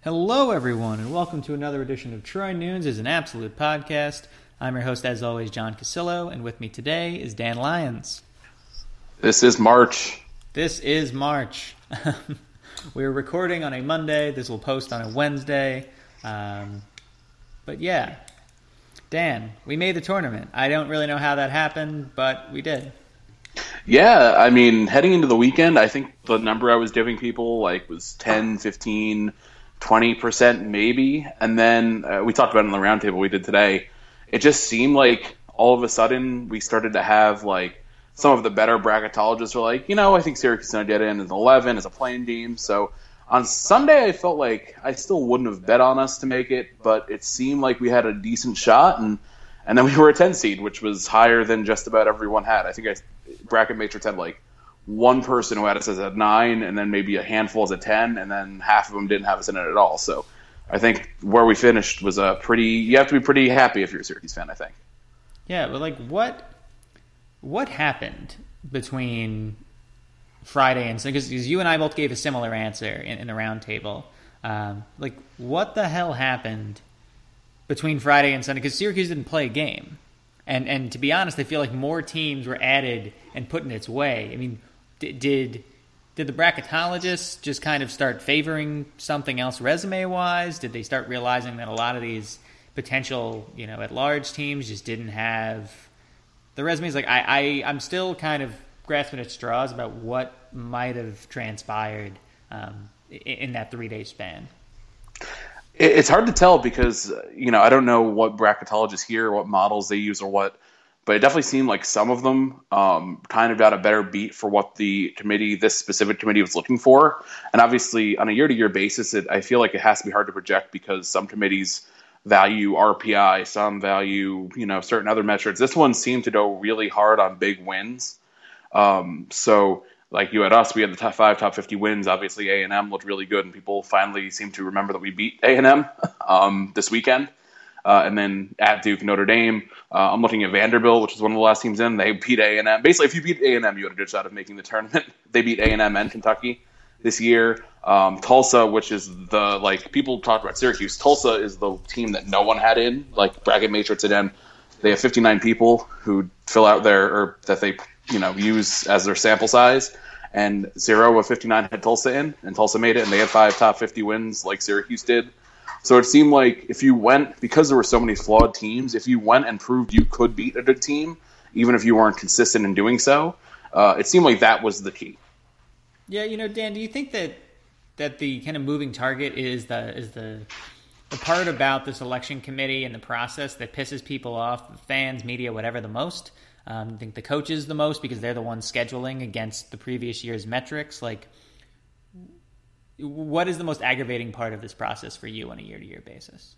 Hello, everyone, and welcome to another edition of Troy Nunes is an Absolute Podcast. I'm your host, as always, John Casillo, and with me today is Dan Lyons. This is March. We're recording on a Monday. This will post on a Wednesday. But yeah, Dan, we made the tournament. I don't really know how that happened, but we did. Yeah, I mean, heading into the weekend, I think the number I was giving people was 10, 15, 20% maybe. And then we talked about it on the roundtable we did today. It just seemed like all of a sudden we started to have some of the better bracketologists were I think Syracuse is going to get in as 11 as a playing team. So on Sunday, I felt like I still wouldn't have bet on us to make it, but it seemed like we had a decent shot. And then we were a 10 seed, which was higher than just about everyone had. I think Bracket Matrix had one person who had us as a 9, and then maybe a handful as a 10, and then half of them didn't have us in it at all. So I think where we finished was you have to be pretty happy if you're a Syracuse fan, I think. Yeah, but what happened between Friday and Sunday? Because you and I both gave a similar answer in the roundtable. What the hell happened between Friday and Sunday? Because Syracuse didn't play a game. And to be honest, I feel like more teams were added and put in its way. I mean, did the bracketologists just kind of start favoring something else resume-wise? Did they start realizing that a lot of these potential, at-large teams just didn't have the resumes? I'm still kind of grasping at straws about what might have transpired in that 3-day span. It's hard to tell because, I don't know what bracketologists hear, what models they use or what, but it definitely seemed like some of them kind of got a better beat for what this specific committee was looking for. And obviously on a year-to-year basis, I feel like it has to be hard to project because some committees value RPI, some value, certain other metrics. This one seemed to go really hard on big wins. So like you had us, we had the top 50 wins. Obviously, A&M looked really good, and people finally seem to remember that we beat A&M this weekend. And then at Duke, Notre Dame, I'm looking at Vanderbilt, which is one of the last teams in. They beat A&M. Basically, if you beat A&M, you had a good shot of making the tournament. They beat A&M and Kentucky this year. Tulsa, which is people talk about Syracuse. Tulsa is the team that no one had in, Bracket Matrix again. They have 59 people who fill out that they use as their sample size, and 0 of 59 had Tulsa in, and Tulsa made it, and they had 5 top 50 wins like Syracuse did. So it seemed like if you went, because there were so many flawed teams, if you went and proved you could beat a good team, even if you weren't consistent in doing so, it seemed like that was the key. Yeah, Dan, do you think that the kind of moving target is the part about the selection committee and the process that pisses people off, fans, media, whatever, the most? I think the coaches the most because they're the ones scheduling against the previous year's metrics. What is the most aggravating part of this process for you on a year-to-year basis?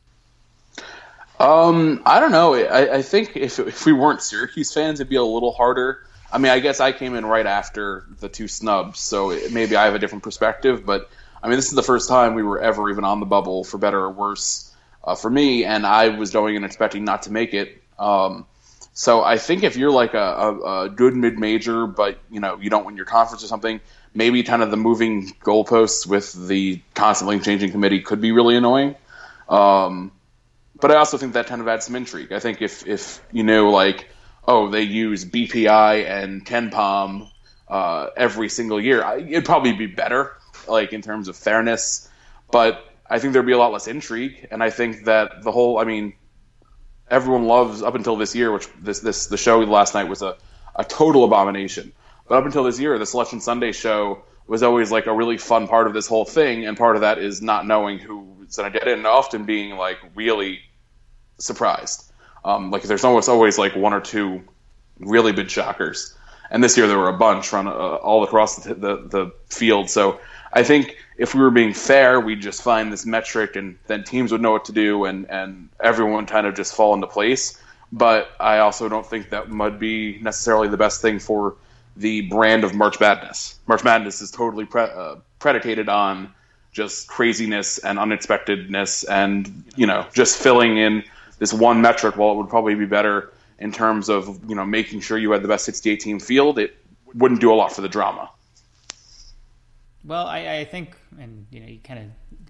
I don't know. I think if we weren't Syracuse fans, it'd be a little harder. I mean, I guess I came in right after the 2 snubs, so maybe I have a different perspective. But, I mean, this is the first time we were ever even on the bubble, for better or worse, for me. And I was going and expecting not to make it. So I think if you're a good mid-major, but you don't win your conference or something, maybe kind of the moving goalposts with the constantly changing committee could be really annoying. But I also think that kind of adds some intrigue. I think if they use BPI and KenPom every single year, it'd probably be better, in terms of fairness. But I think there'd be a lot less intrigue, and I think that everyone loves, up until this year, which the show last night was a total abomination. But up until this year, the Selection Sunday show was always a really fun part of this whole thing, and part of that is not knowing who's going to get in, and often being really surprised. There's almost always 1 or 2 really big shockers, and this year there were a bunch run all across the field. So I think if we were being fair, we'd just find this metric, and then teams would know what to do, and everyone would kind of just fall into place. But I also don't think that would be necessarily the best thing for the brand of March Madness. March Madness is totally predicated on just craziness and unexpectedness, and just filling in this one metric. While it would probably be better in terms of making sure you had the best 68 team field, it wouldn't do a lot for the drama. Well, I think, and you kind of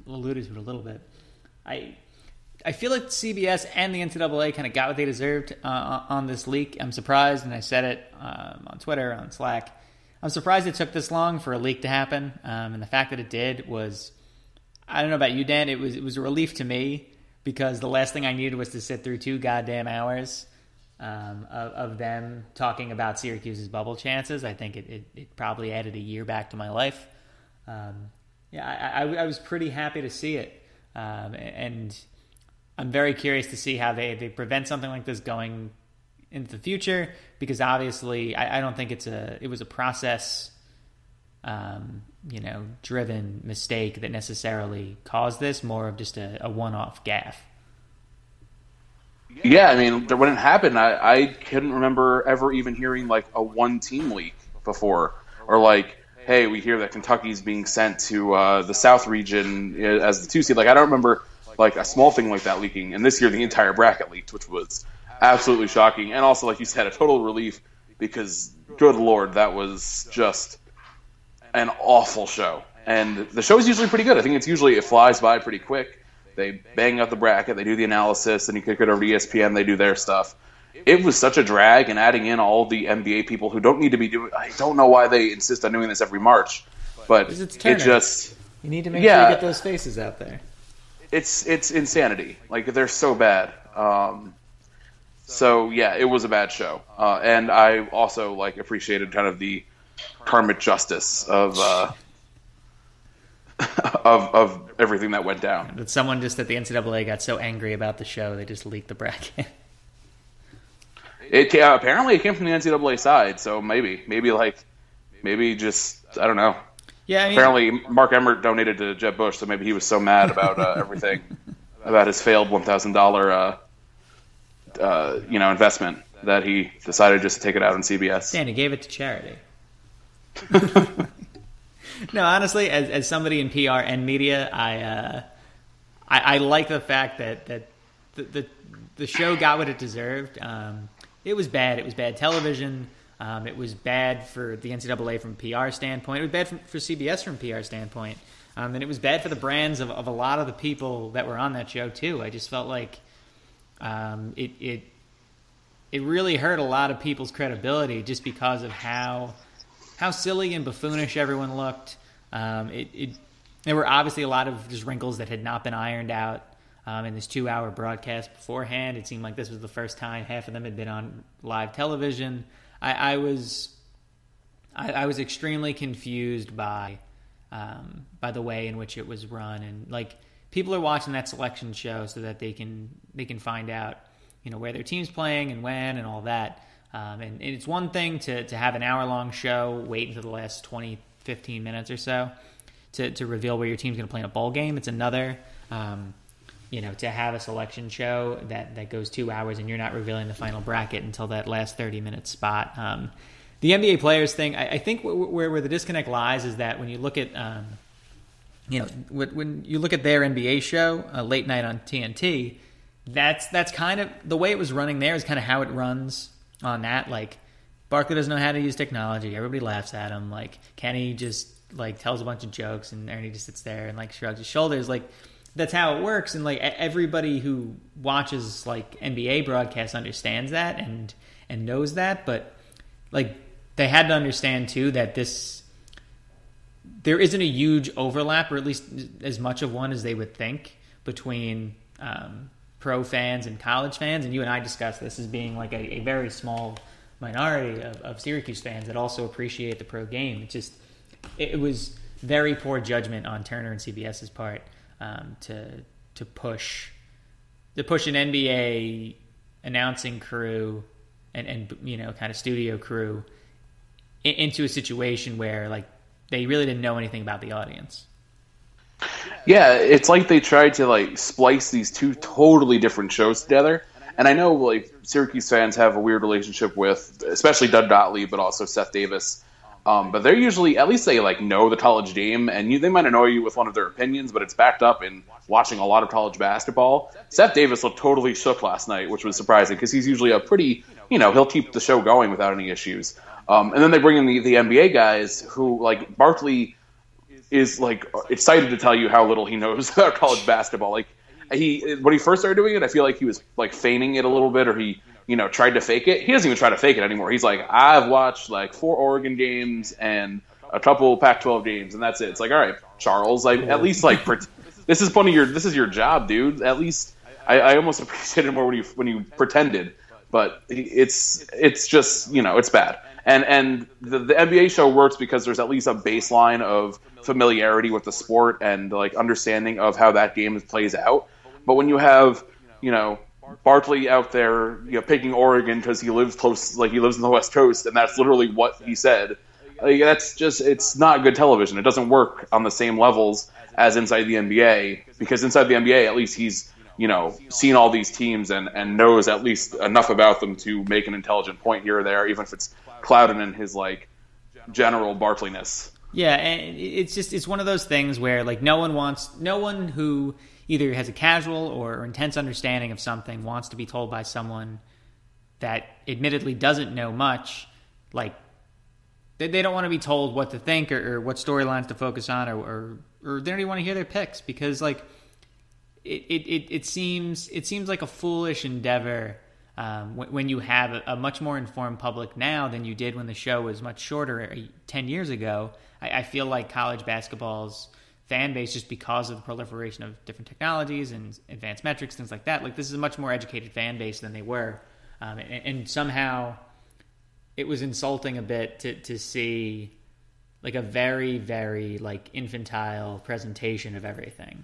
alluded to it a little bit. I feel like CBS and the NCAA kind of got what they deserved on this leak. I'm surprised, and I said it on Twitter, on Slack. I'm surprised it took this long for a leak to happen, and the fact that it did was, I don't know about you, Dan, it was a relief to me, because the last thing I needed was to sit through 2 goddamn hours of them talking about Syracuse's bubble chances. I think it probably added a year back to my life. I was pretty happy to see it, and I'm very curious to see how they prevent something like this going into the future, because obviously I don't think it was a process driven mistake that necessarily caused this, more of just a one-off gaffe. Yeah, I mean, when it happened, I couldn't remember ever even hearing like a one-team leak before, or like, hey, we hear that Kentucky's being sent to the South region as the 2 seed. Like, I don't remember like a small thing like that leaking. And this year, the entire bracket leaked, which was absolutely shocking. And also, like you said, a total relief, because good Lord, that was just an awful show. And the show is usually pretty good. I think it flies by pretty quick. They bang out the bracket, they do the analysis, and you kick it over to ESPN, they do their stuff. It was such a drag, and adding in all the NBA people who don't need to be doing, I don't know why they insist on doing this every March, but it just, you need to make sure you get those faces out there. It's insanity. Like, they're so bad. So yeah, it was a bad show, and I also like appreciated kind of the karmic justice of everything that went down. That someone just at the NCAA got so angry about the show, they just leaked the bracket. Apparently it came from the NCAA side, so maybe just, I don't know. Yeah, I mean, apparently Mark Emmert donated to Jeb Bush, so maybe he was so mad about everything, about his failed $1,000 investment, that he decided just to take it out on CBS. Dan, he gave it to charity. No, honestly, as somebody in PR and media, I like the fact that the show got what it deserved. It was bad. It was bad television. It was bad for the NCAA from a PR standpoint. It was bad for CBS from a PR standpoint. And it was bad for the brands of a lot of the people that were on that show, too. I just felt like it really hurt a lot of people's credibility just because of how silly and buffoonish everyone looked. There were obviously a lot of just wrinkles that had not been ironed out in this 2-hour broadcast beforehand. It seemed like this was the first time half of them had been on live television. I was extremely confused by the way in which it was run, and like, people are watching that selection show so that they can find out, where their team's playing and when and all that. And it's one thing to have an hour-long show, wait until the last 20, 15 minutes or so to reveal where your team's going to play in a bowl game. It's another, to have a selection show that goes 2 hours and you're not revealing the final bracket until that last 30-minute spot. The NBA players thing, I think where the disconnect lies is that when you look at, when you look at their NBA show, late night on TNT, that's kind of, the way it was running there is kind of how it runs on that. Like, Barkley doesn't know how to use technology. Everybody laughs at him. Like, Kenny just like tells a bunch of jokes, and Ernie just sits there and like shrugs his shoulders. Like, that's how it works. And like, everybody who watches like NBA broadcasts understands that and knows that. But like, they had to understand too that there isn't a huge overlap, or at least as much of one as they would think, between pro fans and college fans. And you and I discussed this as being like a very small minority of Syracuse fans that also appreciate the pro game. It was very poor judgment on Turner and CBS's part to push an NBA announcing crew and kind of studio crew into a situation where like they really didn't know anything about the audience. Yeah, it's like they tried to like splice these two totally different shows together. And I know like Syracuse fans have a weird relationship with, especially Doug Gottlieb, but also Seth Davis. But they're usually, at least they like know the college game, and they might annoy you with one of their opinions, but it's backed up in watching a lot of college basketball. Seth Davis looked totally shook last night, which was surprising because he's usually a pretty, he'll keep the show going without any issues. And then they bring in the NBA guys who, like, Barkley is like excited to tell you how little he knows about college basketball. Like when he first started doing it, I feel like he was like feigning it a little bit, or he tried to fake it. He doesn't even try to fake it anymore. He's like, I've watched like 4 Oregon games and a couple Pac-12 games, and that's it. It's like, all right, Charles, like at least like this is your job, dude. At least I almost appreciated it more when you pretended, but it's just it's bad. And the NBA show works because there's at least a baseline of familiarity with the sport and like understanding of how that game plays out. But when you have Barkley out there picking Oregon because he lives close, like he lives in the West Coast, and that's literally what he said. Like, it's not good television. It doesn't work on the same levels as inside the NBA, because inside the NBA, at least he's seen all these teams and knows at least enough about them to make an intelligent point here or there, even if it's clouded in his like general Barkleyness. Yeah, and it's one of those things where like no one who either has a casual or intense understanding of something wants to be told by someone that admittedly doesn't know much. Like they don't want to be told what to think or what storylines to focus on, or they don't even want to hear their picks, because like it seems like a foolish endeavor when you have a much more informed public now than you did when the show was much shorter 10 years ago. I feel like college basketball's fan base, just because of the proliferation of different technologies and advanced metrics, things like that, like this is a much more educated fan base than they were. And somehow it was insulting a bit to see like a very, very like infantile presentation of everything.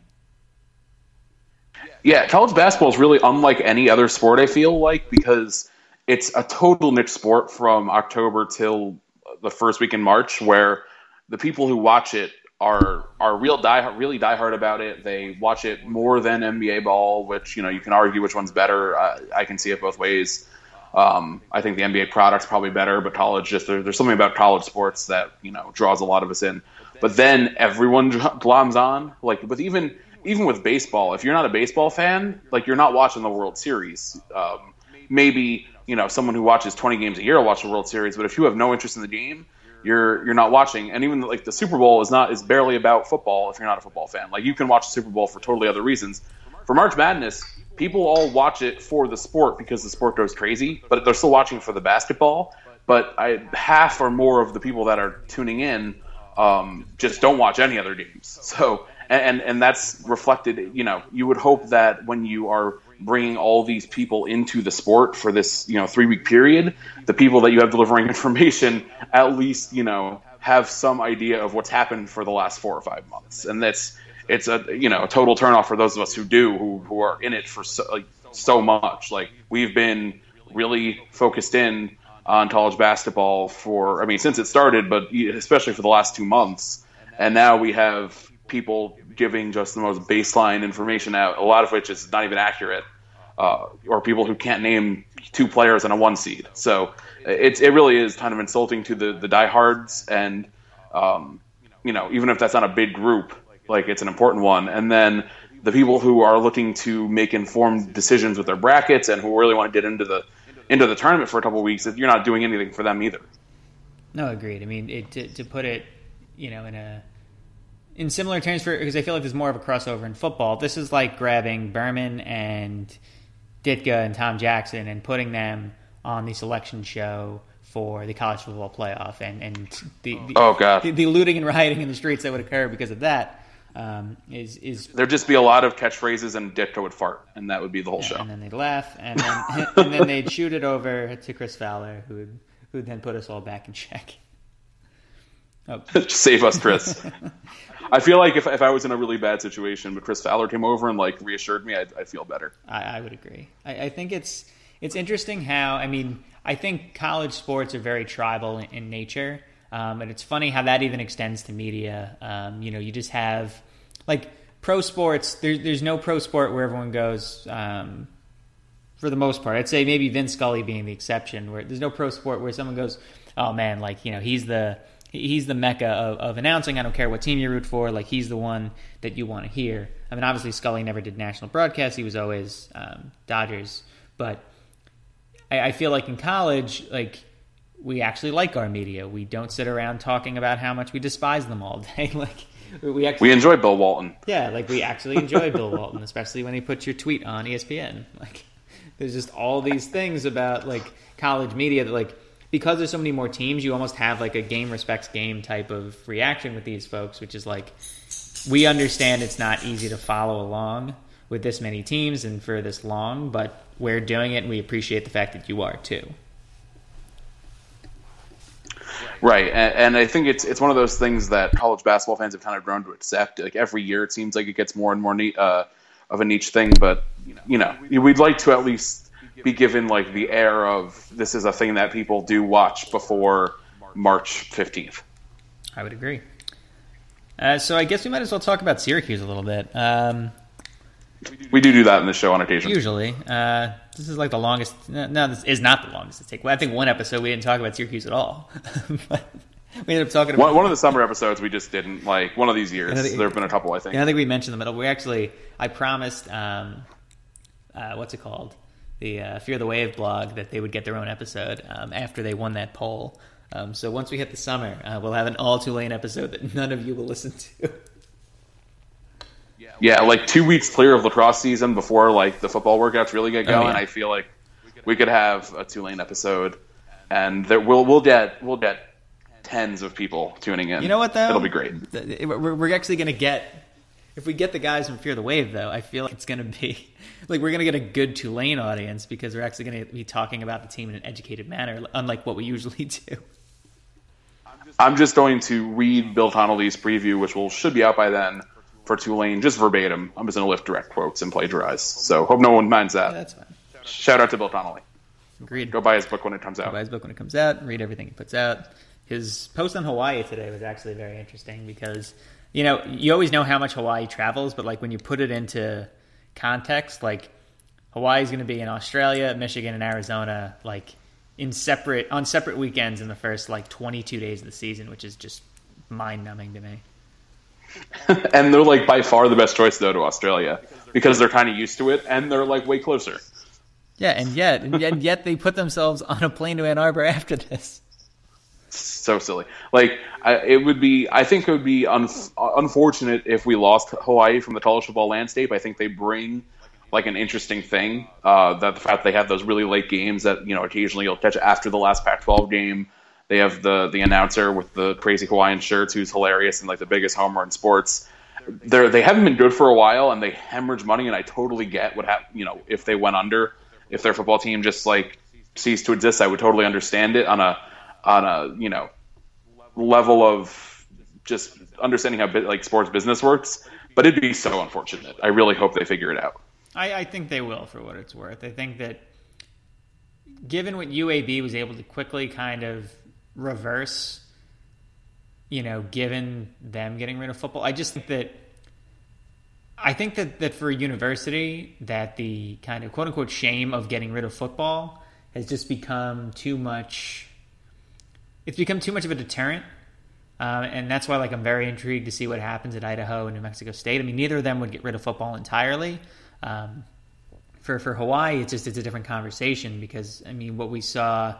Yeah, college basketball is really unlike any other sport, I feel like, because it's a total niche sport from October till the first week in March, where the people who watch it are really diehard about it. They watch it more than NBA ball, which you can argue which one's better. I can see it both ways. I think the NBA product's probably better, but college, just there's something about college sports that draws a lot of us in. But then everyone gloms on, like with even with baseball. If you're not a baseball fan, like you're not watching the World Series. Maybe someone who watches 20 games a year will watch the World Series, but if you have no interest in the game, you're not watching. And even like the Super Bowl is barely about football if you're not a football fan. Like you can watch the Super Bowl for totally other reasons. For March Madness, people all watch it for the sport because the sport goes crazy, but they're still watching for the basketball. But half or more of the people that are tuning in just don't watch any other games. So and that's reflected. You would hope that when you are bringing all these people into the sport for this 3-week period, the people that you have delivering information at least have some idea of what's happened for the last 4 or 5 months. And it's a total turnoff for those of us who are in it for so much. Like we've been really focused in on college basketball since it started, but especially for the last 2 months. And now we have people giving just the most baseline information out, a lot of which is not even accurate, or people who can't name 2 players and a 1 seed. So it really is kind of insulting to the diehards, and even if that's not a big group, like it's an important one. And then the people who are looking to make informed decisions with their brackets and who really want to get into the tournament for a couple of weeks, you're not doing anything for them either. No, agreed. I mean, to put it, in similar terms, because I feel like there's more of a crossover in football. This is like grabbing Berman and Ditka and Tom Jackson and putting them on the selection show for the college football playoff, and the looting and rioting in the streets that would occur because of that is there'd just be a lot of catchphrases, and Ditka would fart, and that would be the whole show. And then they'd laugh, and then they'd shoot it over to Chris Fowler, who'd then put us all back in check. Oh. Save us, Chris. I feel like if I was in a really bad situation, but Chris Fowler came over and like reassured me, I'd feel better. I would agree. I think it's interesting how, I think college sports are very tribal in nature, and it's funny how that even extends to media. You just have like pro sports. There's no pro sport where everyone goes. For the most part, I'd say maybe Vince Scully being the exception, where there's no pro sport where someone goes, "Oh man, like he's the mecca of announcing. I don't care what team you root for. Like he's the one that you want to hear." Obviously Scully never did national broadcasts. He was always Dodgers. But I feel like in college, like we actually like our media. We don't sit around talking about how much we despise them all day. Like we enjoy Bill Walton. Yeah, like we actually enjoy Bill Walton, especially when he puts your tweet on ESPN. Like, there's just all these things about like college media that like because there's so many more teams, you almost have like a game respects game type of reaction with these folks, which is like we understand it's not easy to follow along with this many teams and for this long, but we're doing it and we appreciate the fact that you are too. Right, and I think it's one of those things that college basketball fans have kind of grown to accept. Like every year, it seems like it gets more and more of a niche thing. But we'd like to at least be given like the air of this is a thing that people do watch before March 15th. I would agree. So I guess we might as well talk about Syracuse a little bit. We do that in the show on occasion. Usually. This is like the longest. No, this is not the longest to take. Well, I think one episode we didn't talk about Syracuse at all. But we ended up talking about one of the summer episodes we just didn't. Like one of these years. There have been a couple, I think. And I think we mentioned them. We actually, I promised, what's it called? The Fear the Wave blog that they would get their own episode after they won that poll. So once we hit the summer, we'll have an all Tulane episode that none of you will listen to. Yeah, like 2 weeks clear of lacrosse season before like the football workouts really get going. I feel like we could have a Tulane episode, and we'll get tens of people tuning in. You know what though? It'll be great. We're actually going to get, if we get the guys from Fear the Wave though, I feel like it's going to be like we're going to get a good Tulane audience because we're actually going to be talking about the team in an educated manner, unlike what we usually do. I'm just going to read Bill Connolly's preview, which should be out by then. For Tulane, just verbatim. I'm just going to lift direct quotes and plagiarize. So hope no one minds that. Yeah, that's fine. Shout out to Bill Connolly. Agreed. Go buy his book when it comes out. Go buy his book when it comes out. Read everything he puts out. His post on Hawaii today was actually very interesting because, you always know how much Hawaii travels, but like when you put it into context, like Hawaii's going to be in Australia, Michigan, and Arizona, like on separate weekends in the first like 22 days of the season, which is just mind-numbing to me. And they're like by far the best choice though to Australia because they're kind of used to it and they're like way closer. Yeah, and yet they put themselves on a plane to Ann Arbor after this. So silly. Like I think it would be unfortunate if we lost Hawaii from the college football landscape. I think they bring like an interesting thing that the fact they have those really late games that occasionally you'll catch after the last Pac-12 game. They have the announcer with the crazy Hawaiian shirts who's hilarious and like the biggest homer in sports. They haven't been good for a while and they hemorrhage money, and I totally get what if they went under, if their football team just like ceased to exist, I would totally understand it on a level of just understanding how like sports business works. But it'd be so unfortunate. I really hope they figure it out. I think they will, for what it's worth. I think that given what UAB was able to quickly kind of reverse, given them getting rid of football, I think that for a university that the kind of quote unquote shame of getting rid of football has just become too much. It's become too much of a deterrent. And that's why I'm very intrigued to see what happens at Idaho and New Mexico State. I mean, neither of them would get rid of football entirely. For Hawaii, it's a different conversation because, I mean, what we saw,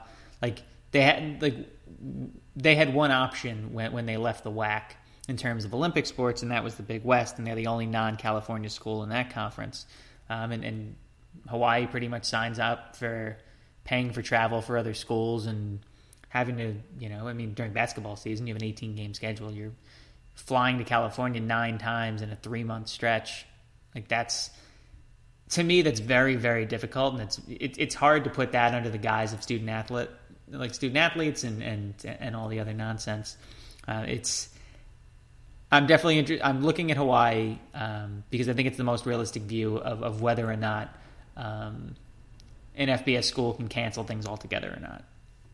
they had one option when they left the WAC in terms of Olympic sports, and that was the Big West, and they're the only non-California school in that conference. And Hawaii pretty much signs up for paying for travel for other schools and having to, during basketball season, you have an 18-game schedule. You're flying to California 9 times in a 3-month stretch. To me, that's very, very difficult, and it's hard to put that under the guise of student athletes and all the other nonsense. I'm definitely I'm looking at Hawaii because I think it's the most realistic view of whether or not an FBS school can cancel things altogether or not.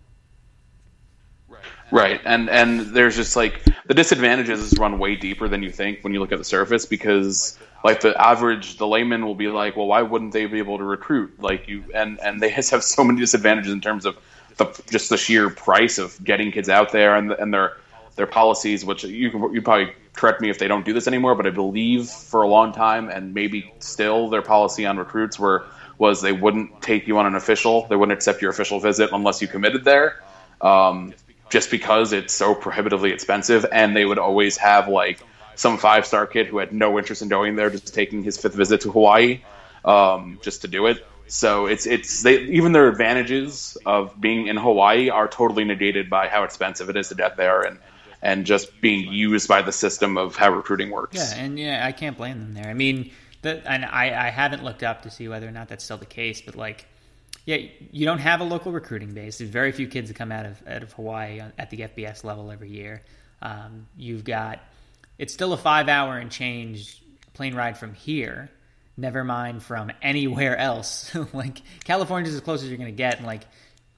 Right, and there's just the disadvantages run way deeper than you think when you look at the surface because the layman will be like, well, why wouldn't they be able to recruit and they just have so many disadvantages in terms of just the sheer price of getting kids out there and their policies, which you probably correct me if they don't do this anymore, but I believe for a long time and maybe still their policy on recruits was they wouldn't take you on an official, they wouldn't accept your official visit unless you committed there. Just because it's so prohibitively expensive, and they would always have some 5-star kid who had no interest in going there, just taking his 5th visit to Hawaii just to do it. So even their advantages of being in Hawaii are totally negated by how expensive it is to get there and just being used by the system of how recruiting works. Yeah, and I can't blame them there. I mean, and I haven't looked up to see whether or not that's still the case, but like, yeah, you don't have a local recruiting base. There's very few kids that come out of Hawaii at the FBS level every year. It's still a 5-hour and change plane ride from here. Never mind from anywhere else. Like, California's as close as you're going to get. And like,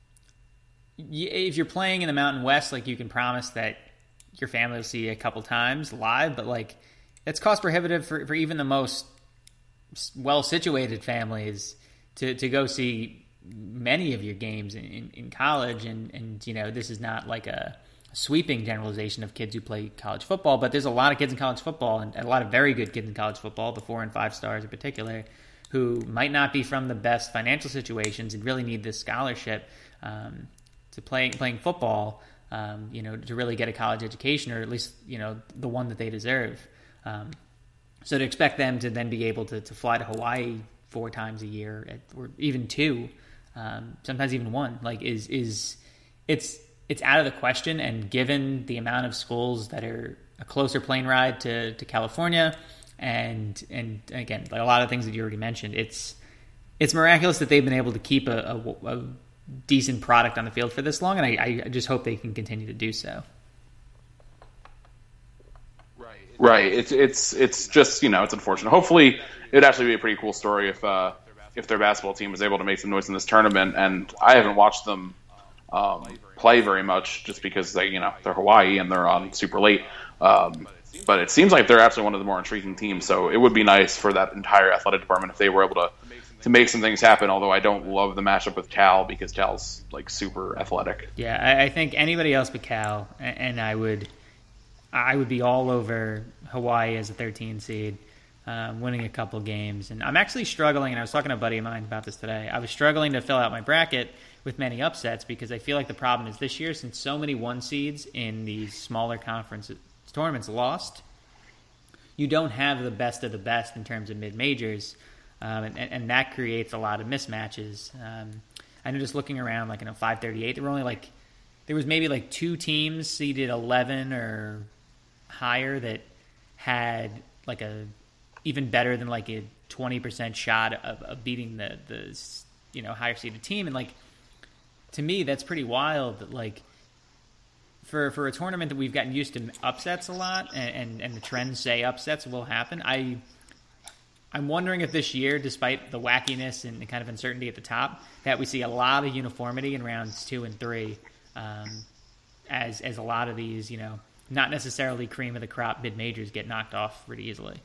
if you're playing in the Mountain West, like, you can promise that your family will see you a couple times live, but like, it's cost prohibitive for even the most well-situated families to go see many of your games in college. And this is not like a sweeping generalization of kids who play college football, but there's a lot of kids in college football and a lot of very good kids in college football, the 4 and 5 stars in particular, who might not be from the best financial situations and really need this scholarship to playing football, to really get a college education, or at least, the one that they deserve. So to expect them to then be able to fly to Hawaii 4 times a year, or even 2, sometimes even 1, like it's out of the question. And given the amount of schools that are a closer plane ride to California, and again, like a lot of things that you already mentioned, it's miraculous that they've been able to keep a decent product on the field for this long, and I just hope they can continue to do so. Right. It's just, it's unfortunate. Hopefully, it'd actually be a pretty cool story if their basketball team was able to make some noise in this tournament. And I haven't watched them play very much, just because they're Hawaii and they're on super late. But it seems like they're actually one of the more intriguing teams. So it would be nice for that entire athletic department if they were able to make some things happen. Although I don't love the matchup with Cal, because Cal's like super athletic. Yeah, I think anybody else but Cal, and I would be all over Hawaii as a 13 seed, winning a couple games. And I'm actually struggling, and I was talking to a buddy of mine about this today. I was struggling to fill out my bracket with many upsets, because I feel like the problem is this year, since so many 1 seeds in these smaller conference tournaments lost, you don't have the best of the best in terms of mid-majors, and that creates a lot of mismatches. I know, just looking around, like in a 538, there was maybe like 2 teams seeded 11 or higher that had like a even better than like a 20% shot of beating the higher seeded team. And like, to me, that's pretty wild that, like, for a tournament that we've gotten used to upsets a lot, and the trends say upsets will happen. I'm wondering if this year, despite the wackiness and the kind of uncertainty at the top, that we see a lot of uniformity in rounds 2 and 3, as a lot of these, not necessarily cream of the crop mid majors get knocked off pretty easily.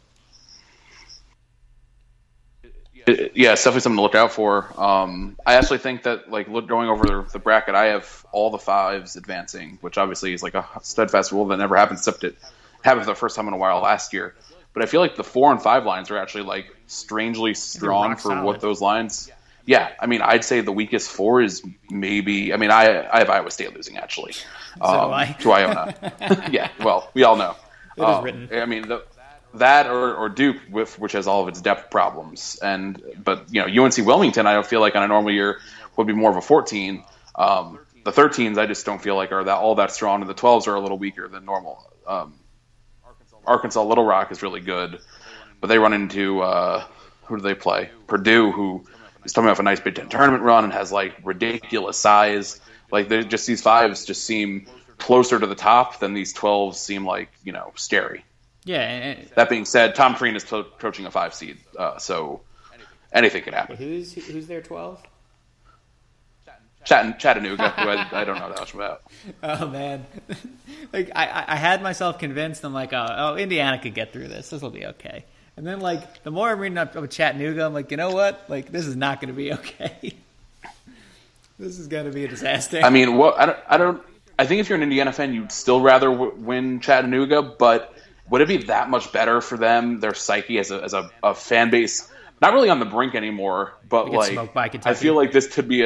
Yeah, it's definitely something to look out for. I actually think that, like, going over the bracket, I have all the 5s advancing, which obviously is like a steadfast rule that never happens, except it happened for the first time in a while last year. But I feel like the 4 and 5 lines are actually like strangely strong for solid. what those lines. Yeah, I mean, I'd say the weakest 4 is maybe. I mean, I have Iowa State losing, actually, to Iona. Yeah, well, we all know. It is written. I mean, that or Duke, which has all of its depth problems, but UNC Wilmington, I don't feel like on a normal year would be more of a 14. The 13s, I just don't feel like are all that strong, and the 12s are a little weaker than normal. Arkansas Little Rock is really good, but they run into who do they play? Purdue, who is coming off a nice Big Ten tournament run and has like ridiculous size. Like, these 5s just seem closer to the top than these 12s seem like scary. Yeah. That being said, Tom Crean is coaching a 5 seed, so anything can happen. Who's their 12? Chattanooga, who I don't know that much about. Oh man, like I had myself convinced. I'm like, oh, Indiana could get through this. This will be okay. And then, like, the more I'm reading up about Chattanooga, I'm like, you know what? Like, this is not going to be okay. This is going to be a disaster. I mean, I think if you're an Indiana fan, you'd still rather win Chattanooga, but would it be that much better for them, their psyche as a fan base, not really on the brink anymore, but like, I feel like this could be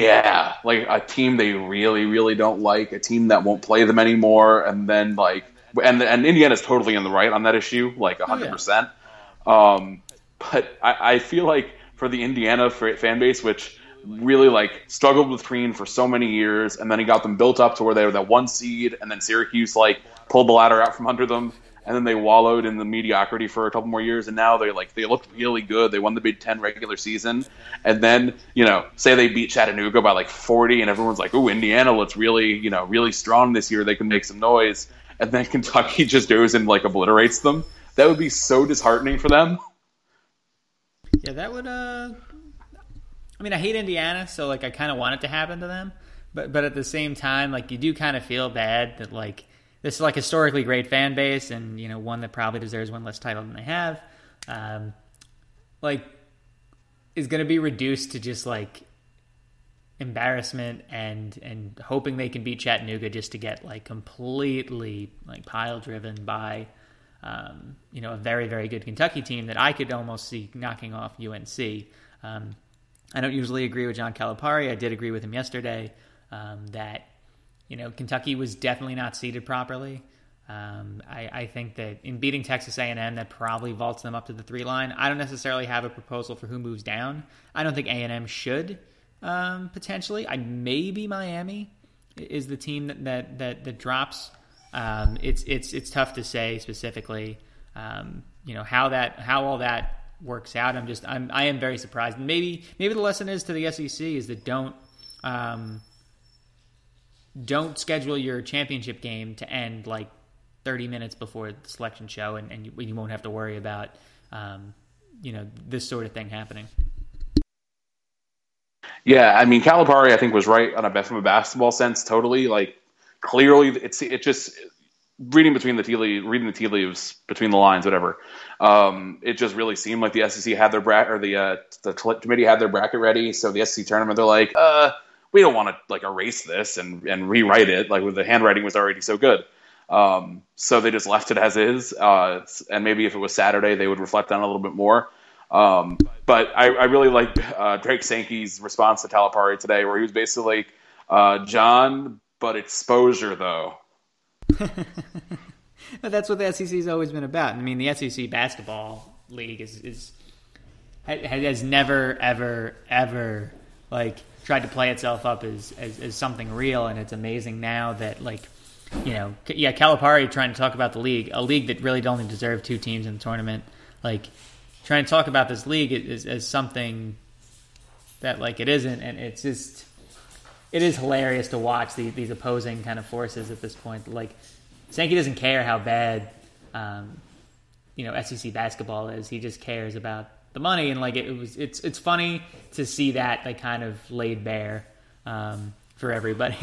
like a team they really, really don't like, a team that won't play them anymore, and then like and Indiana's totally in the right on that issue, like 100%. But I feel like for the Indiana fan base, which really like struggled with Crean for so many years, and then he got them built up to where they were that 1 seed, and then Syracuse like pulled the ladder out from under them, and then they wallowed in the mediocrity for a couple more years, and now they looked really good. They won the Big Ten regular season, and then say they beat Chattanooga by like 40, and everyone's like, "Ooh, Indiana looks really really strong this year. They can make some noise." And then Kentucky just goes and like obliterates them. That would be so disheartening for them. Yeah, that would. I mean, I hate Indiana, so like I kind of want it to happen to them, but at the same time, like you do kind of feel bad that like this is like historically great fan base, and one that probably deserves one less title than they have, like is going to be reduced to just like embarrassment and hoping they can beat Chattanooga just to get like completely like pile driven by a very, very good Kentucky team that I could almost see knocking off UNC. I don't usually agree with John Calipari. I did agree with him yesterday that Kentucky was definitely not seeded properly. I think that in beating Texas A&M, that probably vaults them up to the 3 line. I don't necessarily have a proposal for who moves down. I don't think A&M should potentially. Maybe Miami is the team that drops. It's tough to say specifically. How all that works out. I am very surprised. Maybe the lesson is to the SEC is that don't schedule your championship game to end like 30 minutes before the selection show, and you won't have to worry about this sort of thing happening. Yeah, I mean Calipari I think was right from a basketball sense. Totally, like clearly it just. Reading the tea leaves between the lines, whatever. It just really seemed like the SEC had their bracket, or the committee had their bracket ready. So the SEC tournament, they're like, we don't want to like erase this and rewrite it. Like the handwriting was already so good. So they just left it as is. And maybe if it was Saturday, they would reflect on it a little bit more. But I really like Drake Sankey's response to Calipari today, where he was basically like, John, but exposure though. That's what the SEC's always been about. I mean, the SEC basketball league has never, ever like tried to play itself up as something real, and it's amazing now that Calipari trying to talk about the league, a league that really only deserved 2 teams in the tournament, like trying to talk about this league as something that like it isn't, and it's just. It is hilarious to watch these opposing kind of forces at this point. Like, Sankey doesn't care how bad, SEC basketball is. He just cares about the money, and like it's funny to see that like kind of laid bare for everybody.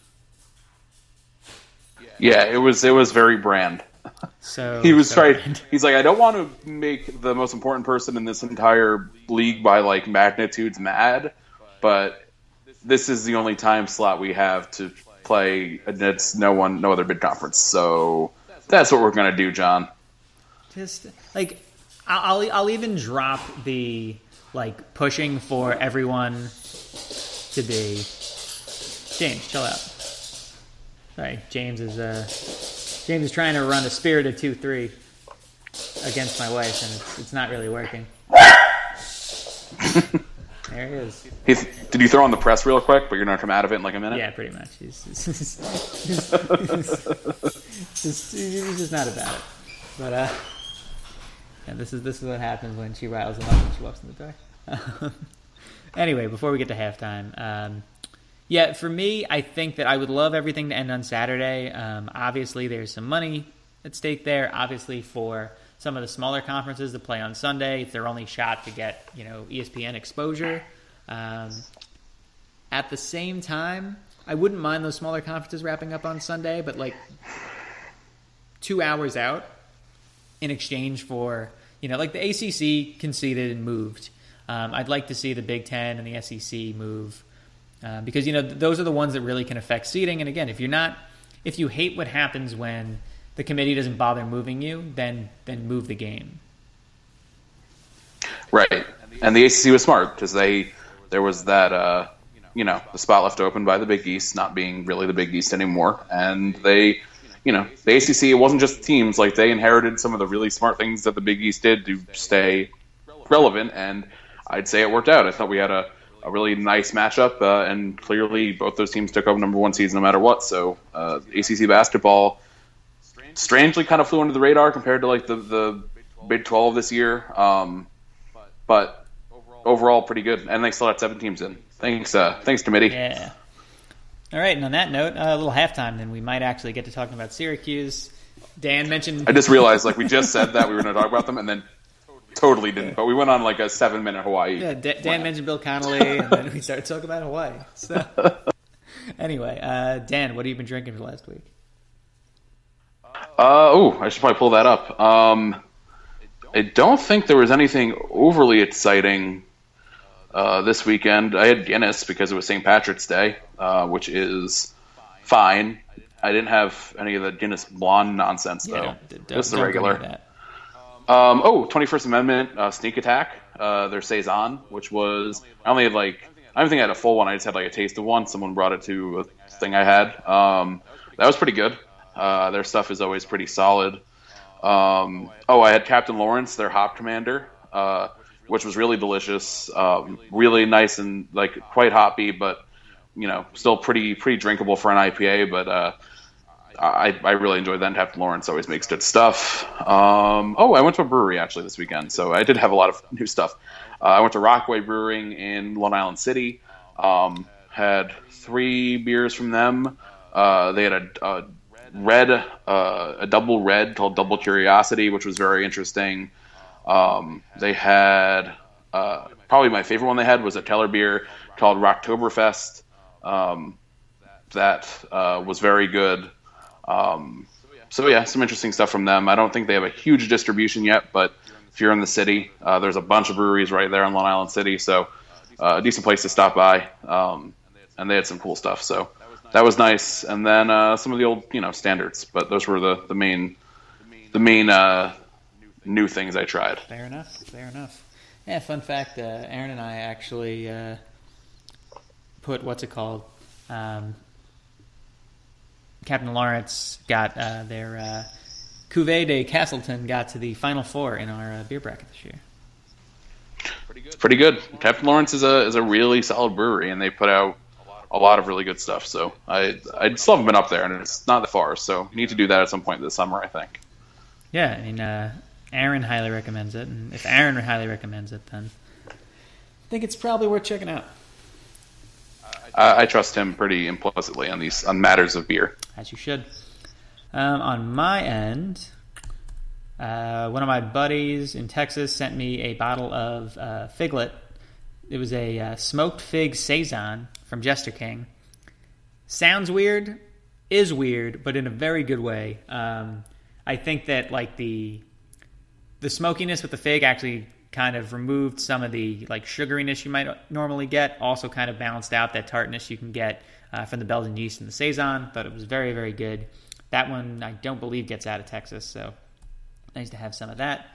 Yeah, it was very brand. So he was trying. He's like, I don't want to make the most important person in this entire league by like magnitudes mad, but. This is the only time slot we have to play against no other big conference. So that's what we're going to do, John. Just like I'll even drop the like pushing for everyone to be. James, chill out. Sorry, James is trying to run a spirited 2-3 against my wife, and it's not really working. There he is. Did you throw on the press real quick, but you're going to come out of it in like a minute? Yeah, pretty much. He's just not about it. But this is what happens when she riles him up when she walks in the door. Anyway, before we get to halftime, for me, I think that I would love everything to end on Saturday. Obviously, there's some money at stake there. Obviously, for some of the smaller conferences that play on Sunday, it's their only shot to get ESPN exposure. At the same time, I wouldn't mind those smaller conferences wrapping up on Sunday, but like 2 hours out in exchange for like the ACC conceded and moved. I'd like to see the Big Ten and the SEC move because those are the ones that really can affect seeding. And again, if you hate what happens when the committee doesn't bother moving you, then move the game. Right. And the ACC was smart because there was that, the spot left open by the Big East not being really the Big East anymore. And they, the ACC, it wasn't just teams. Like, they inherited some of the really smart things that the Big East did to stay relevant, and I'd say it worked out. I thought we had a really nice matchup, and clearly both those teams took over number one seeds no matter what. So ACC basketball strangely kind of flew under the radar compared to like the Big 12 this year, but overall pretty good. And they still had 7 teams in. Thanks, committee. Yeah. All right, and on that note, a little halftime, then we might actually get to talking about Syracuse. Dan mentioned... I just realized, like, we just said that we were going to talk about them, and then totally didn't. But we went on, like, a 7-minute Hawaii. Yeah, Dan mentioned Bill Connolly, and then we started talking about Hawaii. So, anyway, Dan, what have you been drinking for the last week? I should probably pull that up. I don't think there was anything overly exciting this weekend. I had Guinness because it was St. Patrick's Day, which is fine. I didn't have any of the Guinness blonde nonsense, though. Just the regular. 21st Amendment Sneak Attack, their Saison, which was... I don't think I had a full one. I just had like a taste of one. Someone brought it to a thing I had. That was pretty good. Their stuff is always pretty solid. I had Captain Lawrence, their Hop Commander, which was really delicious, really nice and like quite hoppy, but still pretty drinkable for an IPA. But I really enjoyed that. And Captain Lawrence always makes good stuff. I went to a brewery actually this weekend, so I did have a lot of new stuff. I went to Rockaway Brewing in Long Island City. Had 3 beers from them. They had a double red called Double Curiosity, which was very interesting. They had probably my favorite one they had was a Keller beer called Rocktoberfest. That was very good. Some interesting stuff from them. I don't think they have a huge distribution yet, but if you're in the city, there's a bunch of breweries right there in Long Island City, so a decent place to stop by. And they had some cool stuff, so that was nice. And then some of the old, standards, but those were the main new things I tried. Fair enough. Yeah, fun fact, Aaron and I actually put, Captain Lawrence got their Cuvée de Castleton got to the Final Four in our beer bracket this year. It's pretty good. Captain Lawrence is a really solid brewery, and they put out a lot of really good stuff. So I still haven't been up there, and it's not that far. So you need to do that at some point this summer, I think. Yeah, I mean, Aaron highly recommends it, and if Aaron highly recommends it, then I think it's probably worth checking out. I trust him pretty implicitly on matters of beer. As you should. On my end, one of my buddies in Texas sent me a bottle of Figlet. It was a smoked fig Saison from Jester King. Sounds weird, is weird, but in a very good way. I think that like the smokiness with the fig actually kind of removed some of the like sugariness you might normally get. Also kind of balanced out that tartness you can get from the Belgian yeast in the Saison. But it was very, very good. That one I don't believe gets out of Texas, so nice to have some of that.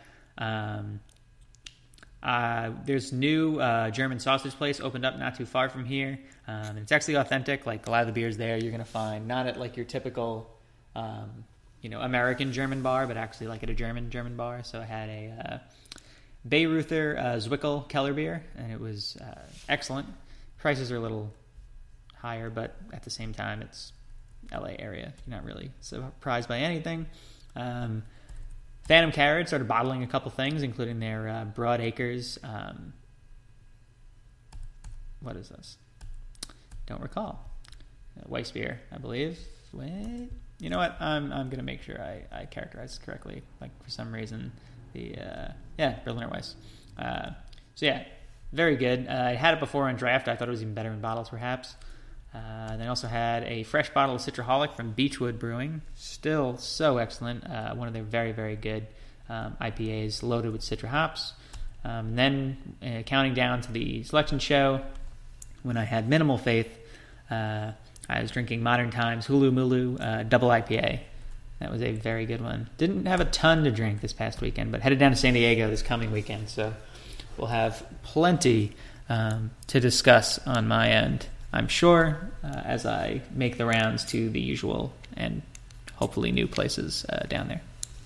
There's new German sausage place opened up not too far from here. And it's actually authentic. Like a lot of the beers there you're going to find not at like your typical American German bar, but actually like at a German bar. So I had a Bayreuther Zwickel Keller beer, and it was excellent. Prices are a little higher, but at the same time, it's LA area. You're not really surprised by anything. Phantom Carrot started bottling a couple things, including their Broad Acres. What is this? Don't recall. Weiss beer, I believe. Wait. You know what? I'm going to make sure I characterize this correctly. Like, for some reason, Berliner Weiss. Very good. I had it before on draft. I thought it was even better in bottles, perhaps. Then I also had a fresh bottle of Citraholic from Beechwood Brewing. Still so excellent. One of their very, very good IPAs loaded with Citra hops. Then, counting down to the selection show, when I had minimal faith, I was drinking Modern Times Hulu Mulu Double IPA. That was a very good one. Didn't have a ton to drink this past weekend, but headed down to San Diego this coming weekend, so we'll have plenty to discuss on my end, I'm sure, as I make the rounds to the usual and hopefully new places down there.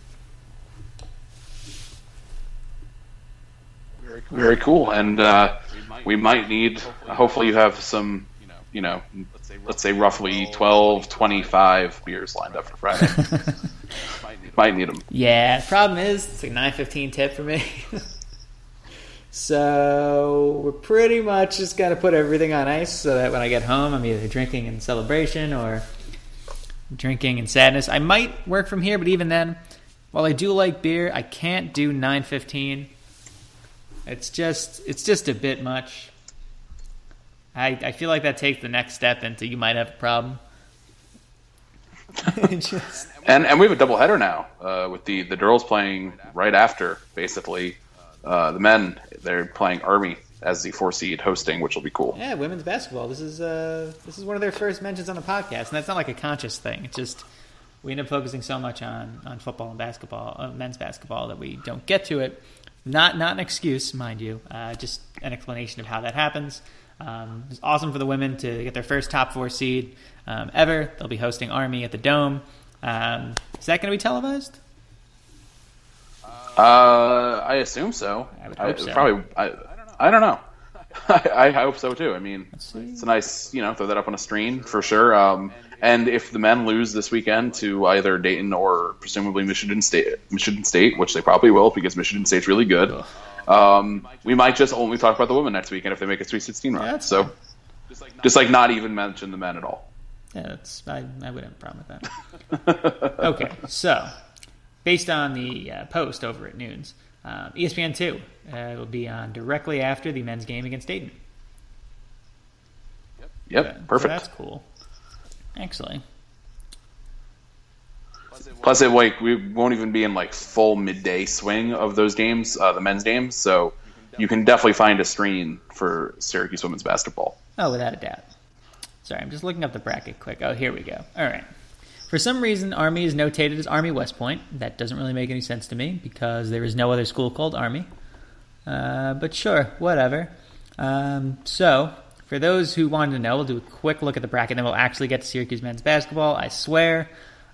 Very cool. And we might need, hopefully you have some, let's say roughly 12, 25 beers lined up for Friday. Might need them. Yeah, the problem is it's like $9.15 tip for me. So we're pretty much just got to put everything on ice so that when I get home, I'm either drinking in celebration or drinking in sadness. I might work from here, but even then, while I do like beer, I can't do $9.15. It's just a bit much. I feel like that takes the next step into you might have a problem. And we have a doubleheader now with the girls playing right after, basically. The men, they're playing Army as the 4 seed hosting, which will be cool. Yeah, women's basketball. This is one of their first mentions on the podcast, and that's not like a conscious thing. It's just we end up focusing so much on football and basketball, men's basketball, that we don't get to it. Not an excuse, mind you, just an explanation of how that happens. It's awesome for the women to get their first top 4 seed ever. They'll be hosting Army at the Dome. Is that going to be televised? I assume so. I would hope so. Probably. I don't know. I hope so too. I mean, it's a nice, throw that up on a screen for sure. And if the men lose this weekend to either Dayton or presumably Michigan State, which they probably will because Michigan State's really good, we might just only talk about the women next weekend if they make a Sweet 16 run. Yeah, so, just like not even mention the men at all. Yeah, I wouldn't have a problem with that. Okay, so based on the post over at Noons, ESPN2 will be on directly after the men's game against Dayton. Yep, perfect. So that's cool. Actually. Plus, we won't even be in full midday swing of those games, the men's games. So you can definitely find a screen for Syracuse women's basketball. Oh, without a doubt. Sorry, I'm just looking up the bracket quick. Oh, here we go. All right. For some reason, Army is notated as Army West Point. That doesn't really make any sense to me because there is no other school called Army. But sure, whatever. So, for those who wanted to know, we'll do a quick look at the bracket, and then we'll actually get to Syracuse men's basketball, I swear.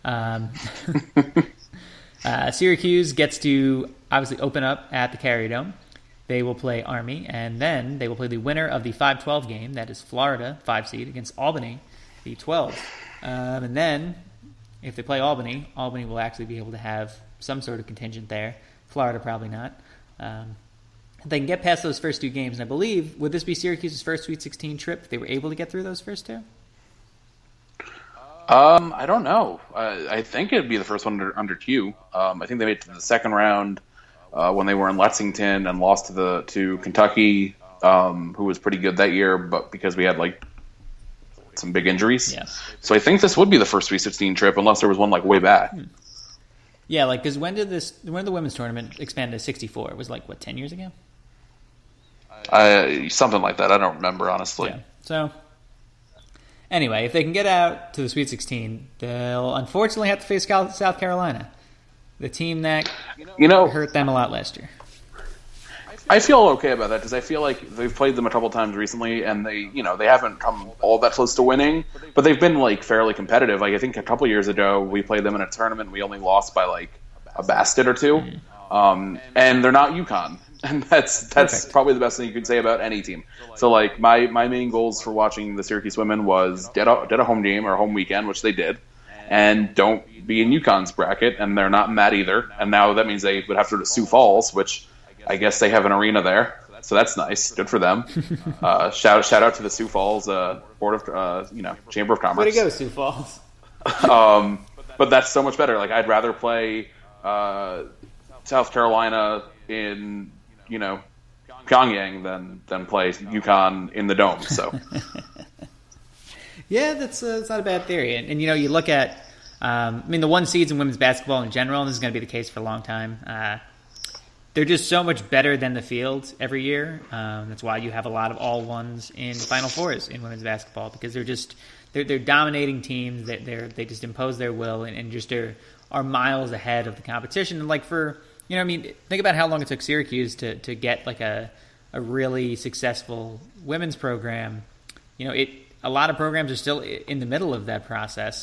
Syracuse gets to obviously open up at the Carrier Dome. They will play Army, and then they will play the winner of the 5-12 game, that is Florida, 5 seed, against Albany, the 12. And then, if they play Albany will actually be able to have some sort of contingent there. Florida, probably not. If they can get past those first 2 games, and I believe, would this be Syracuse's first Sweet 16 trip if they were able to get through those first 2? I don't know. I think it'd be the first one under Q. I think they made it to the second round when they were in Lexington and lost to Kentucky, who was pretty good that year, but because we had some big injuries. Yeah. So I think this would be the first Sweet 16 trip, unless there was one way back. Yeah, because when did the women's tournament expand to 64? It was 10 years ago? Something like that. I don't remember, honestly. Yeah. So, anyway, if they can get out to the Sweet 16, they'll unfortunately have to face South Carolina, the team that hurt them a lot last year. I feel okay about that because I feel like they've played them a couple times recently, and they haven't come all that close to winning, but they've been fairly competitive. I think a couple years ago we played them in a tournament, and we only lost by a basket or 2, and they're not UConn. And that's probably the best thing you could say about any team. So my main goals for watching the Syracuse women was get a home game or a home weekend, which they did, and don't be in UConn's bracket, and they're not in that either. And now that means they would have to go to Sioux Falls, which I guess they have an arena there, so that's nice. Good for them. Shout out to the Sioux Falls Board of Chamber of Commerce. Way to go, Sioux Falls. But that's so much better. I'd rather play South Carolina in Pyongyang than play UConn in the Dome. So yeah, that's not a bad theory. And you look at the 1 seeds in women's basketball in general, and this is going to be the case for a long time. They're just so much better than the field every year. That's why you have a lot of all ones in Final Fours in women's basketball, because they're dominating teams. They just impose their will and just are miles ahead of the competition. And think about how long it took Syracuse to get a really successful women's program. A lot of programs are still in the middle of that process.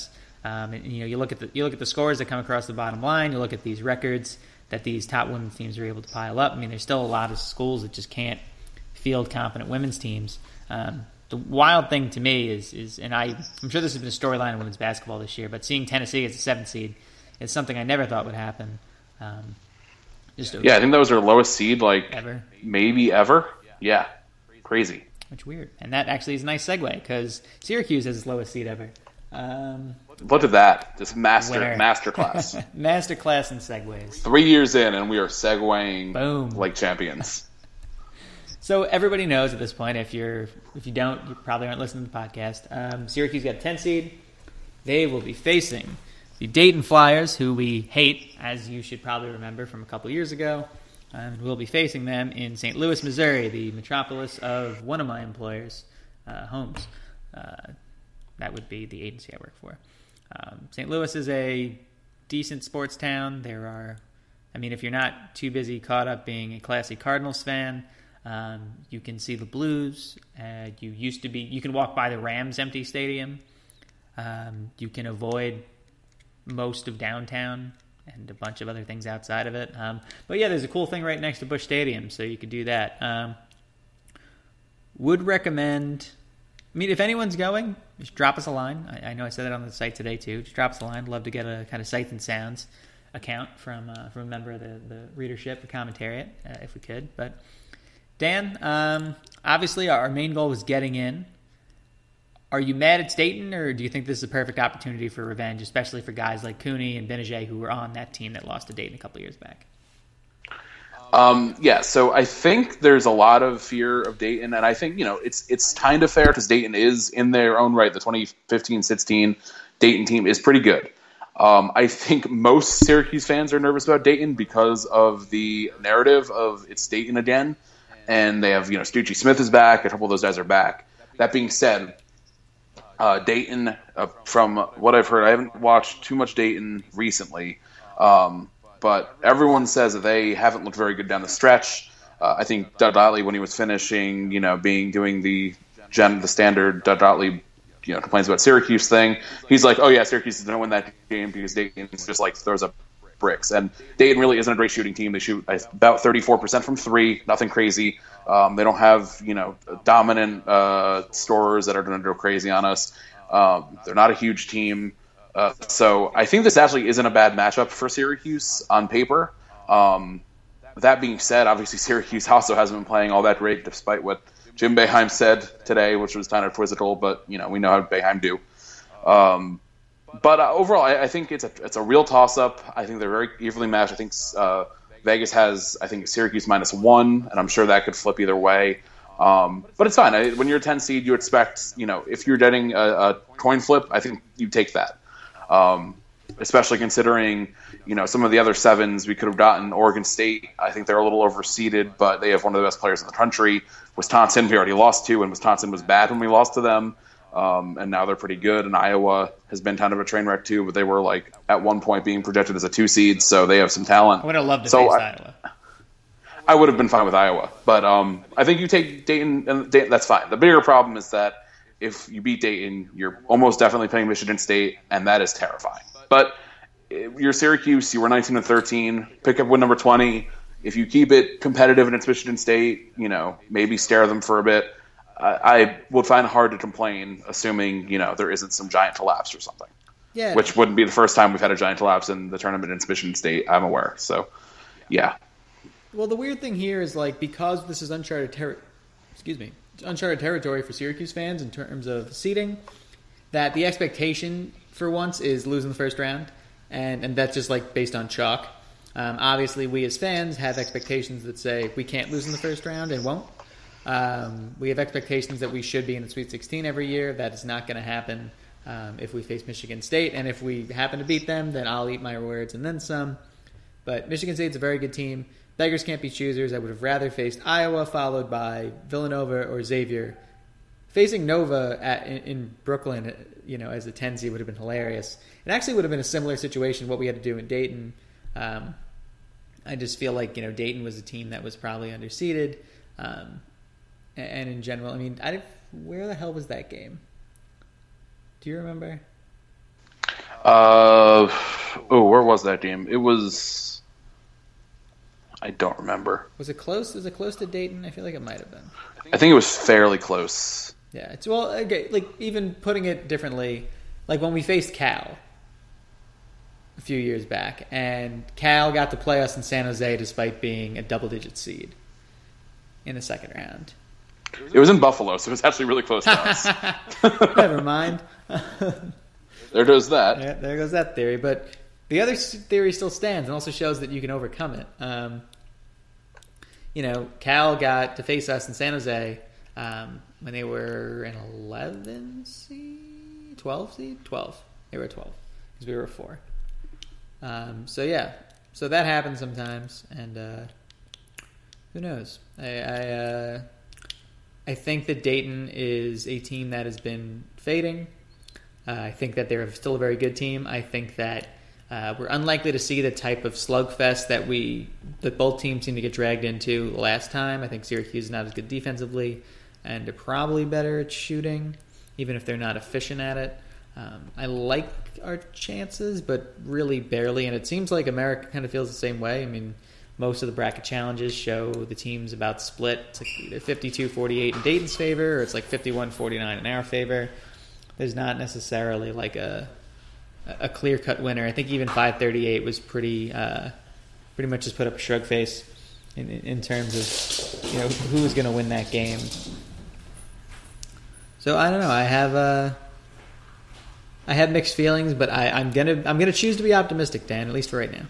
And, you look at the scores that come across the bottom line. You look at these records that these top women's teams are able to pile up. I mean, there's still a lot of schools that just can't field competent women's teams. The wild thing to me is, and I'm sure this has been a storyline in women's basketball this year, but seeing Tennessee as a 7th seed is something I never thought would happen. I think that was their lowest seed, ever. Maybe ever. Yeah, crazy. Which weird, and that actually is a nice segue because Syracuse has its lowest seed ever. Look at that, this master class. Masterclass in segues. 3 years in, and we are segueing Boom. like champions. So everybody knows at this point. If you don't, you probably aren't listening to the podcast. Syracuse got a 10 seed. They will be facing the Dayton Flyers, who we hate, as you should probably remember from a couple years ago. We'll be facing them in St. Louis, Missouri, the metropolis of one of my employers' homes. That would be the agency I work for. St. Louis is a decent sports town. If you're not too busy caught up being a classy Cardinals fan, you can see the Blues. You can walk by the Rams' empty stadium. You can avoid most of downtown and a bunch of other things outside of it. But yeah, there's a cool thing right next to Busch Stadium, so you could do that. Would recommend. If anyone's going, just drop us a line. I know I said that on the site today too. Just drop us a line. Love to get a kind of Sights and Sounds account from a member of the readership, the commentariat, if we could. But Dan, obviously our main goal was getting in. Are you mad at Dayton, or do you think this is a perfect opportunity for revenge, especially for guys like Cooney and Benajay, who were on that team that lost to Dayton a couple years back? So I think there's a lot of fear of Dayton, and I think, it's kind of fair because Dayton is, in their own right, the 2015-16 Dayton team is pretty good. I think most Syracuse fans are nervous about Dayton because of the narrative of it's Dayton again, and they have, Stucci Smith is back, a couple of those guys are back. That being said, Dayton, from what I've heard, I haven't watched too much Dayton recently, but everyone says that they haven't looked very good down the stretch. I think Doug Otley, when he was finishing, doing the standard Doug Otley, complains about Syracuse thing, he's like, oh yeah, Syracuse is going to win that game because Dayton just throws up bricks. And Dayton really isn't a great shooting team. They shoot about 34% from three, nothing crazy. They don't have, dominant scorers that are going to go crazy on us. They're not a huge team. So I think this actually isn't a bad matchup for Syracuse on paper. That being said, obviously Syracuse also hasn't been playing all that great, despite what Jim Boeheim said today, which was kind of quizzical, but we know how Boeheim do. But overall, I think it's a real toss-up. I think they're very evenly matched. I think Vegas has, Syracuse -1, and I'm sure that could flip either way. But it's fine. When you're a 10 seed, you expect, if you're getting a coin flip, I think you take that. Especially considering, some of the other 7s we could have gotten. Oregon State, I think they're a little overseeded, but they have one of the best players in the country. Wisconsin, we already lost to, and Wisconsin was bad when we lost to them. And now they're pretty good. And Iowa has been kind of a train wreck too, but they were at one point being projected as a 2 seed, so they have some talent. I would have loved to face Iowa. I would have been fine with Iowa, but I think you take Dayton, and that's fine. The bigger problem is that if you beat Dayton, you're almost definitely playing Michigan State, and that is terrifying. But you're Syracuse, you were 19-13, pick up win number 20. If you keep it competitive and it's Michigan State, maybe scare them for a bit. I would find it hard to complain, assuming, there isn't some giant collapse or something. Yeah. Which wouldn't be the first time we've had a giant collapse in the tournament in Michigan State, I'm aware. So, yeah. Well, the weird thing here is, because this is uncharted territory for Syracuse fans in terms of seeding, that the expectation for once is losing the first round, and that's just, based on chalk. Obviously, we as fans have expectations that say we can't lose in the first round and won't. We have expectations that we should be in the Sweet 16 every year. That is not going to happen if we face Michigan State. And if we happen to beat them, then I'll eat my words and then some. But Michigan State's a very good team. Beggars can't be choosers. I would have rather faced Iowa, followed by Villanova or Xavier. Facing Nova in Brooklyn, as a 10 seed would have been hilarious. It actually would have been a similar situation, what we had to do in Dayton. I just feel like, Dayton was a team that was probably underseeded. And in general, where the hell was that game? Do you remember? Where was that game? It was. I don't remember. Was it close? Was it close to Dayton? I feel like it might have been. I think it was fairly close. Yeah, it's well, okay, like even putting it differently, like when we faced Cal a few years back, and Cal got to play us in San Jose despite being a double-digit seed in the second round. It was in Buffalo, so it was actually really close to us. Never mind. There goes that. Yeah, there goes that theory. But the other theory still stands and also shows that you can overcome it. Cal got to face us in San Jose when they were an 11 seed? 12 seed? 12. They were 12 because we were 4. So that happens sometimes, and who knows? I think that Dayton is a team that has been fading. I think that they're still a very good team. I think that we're unlikely to see the type of slugfest that both teams seem to get dragged into last time. I think Syracuse is not as good defensively, and they're probably better at shooting, even if they're not efficient at it. I like our chances, but really barely. And it seems like America kind of feels the same way. I mean, most of the bracket challenges show the teams about split. It's like either 52-48 in Dayton's favor, or it's like 51-49 in our favor. There's not necessarily like a clear-cut winner. I think even 538 was pretty much just put up a shrug face in terms of who was going to win that game. So I don't know. I have mixed feelings, but I'm gonna choose to be optimistic, Dan, at least for right now.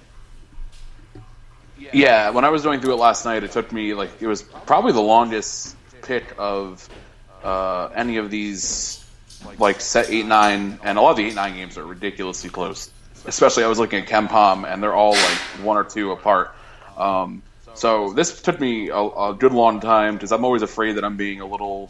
Yeah, when I was going through it last night, it took me it was probably the longest pick of any of these set 8-9, and a lot of the 8-9 games are ridiculously close. Especially, I was looking at KenPom, and they're all 1 or 2 apart. So this took me a good long time because I'm always afraid that I'm being a little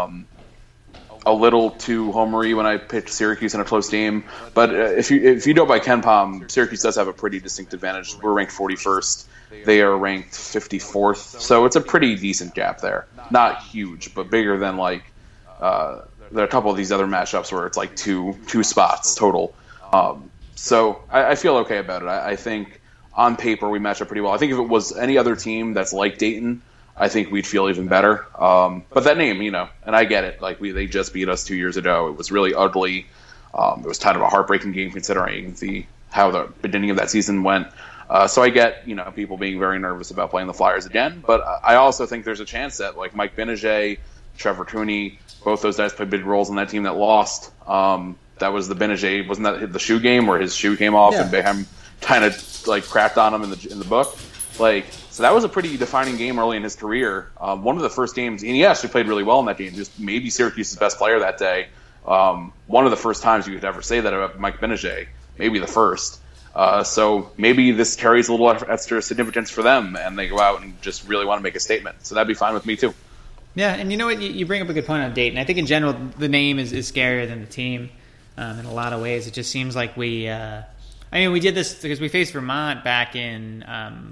too homery when I pick Syracuse in a close game. But if you go by KenPom, Syracuse does have a pretty distinct advantage. We're ranked 41st. They are ranked 54th. So it's a pretty decent gap there. Not huge, but bigger than there are a couple of these other matchups where it's two spots total. So I feel okay about it. I think on paper we match up pretty well. I think if it was any other team that's like Dayton, I think we'd feel even better. But that name, and I get it. They just beat us 2 years ago. It was really ugly. It was kind of a heartbreaking game considering how the beginning of that season went. So I get, people being very nervous about playing the Flyers again. But I also think there's a chance that Mike Benajay, Trevor Cooney, both those guys played big roles in that team that lost. That was the Benajay, wasn't that the shoe game where his shoe came off and Boeheim kind of cracked on him in the book? So that was a pretty defining game early in his career. One of the first games, and he actually played really well in that game, just maybe Syracuse's best player that day. One of the first times you could ever say that about Mike Benajay, maybe the first. So maybe this carries a little extra significance for them, and they go out and just really want to make a statement. So that'd be fine with me, too. Yeah, and you know what? You bring up a good point on Dayton. I think in general, the name is scarier than the team in a lot of ways. It just seems like we did this because we faced Vermont back in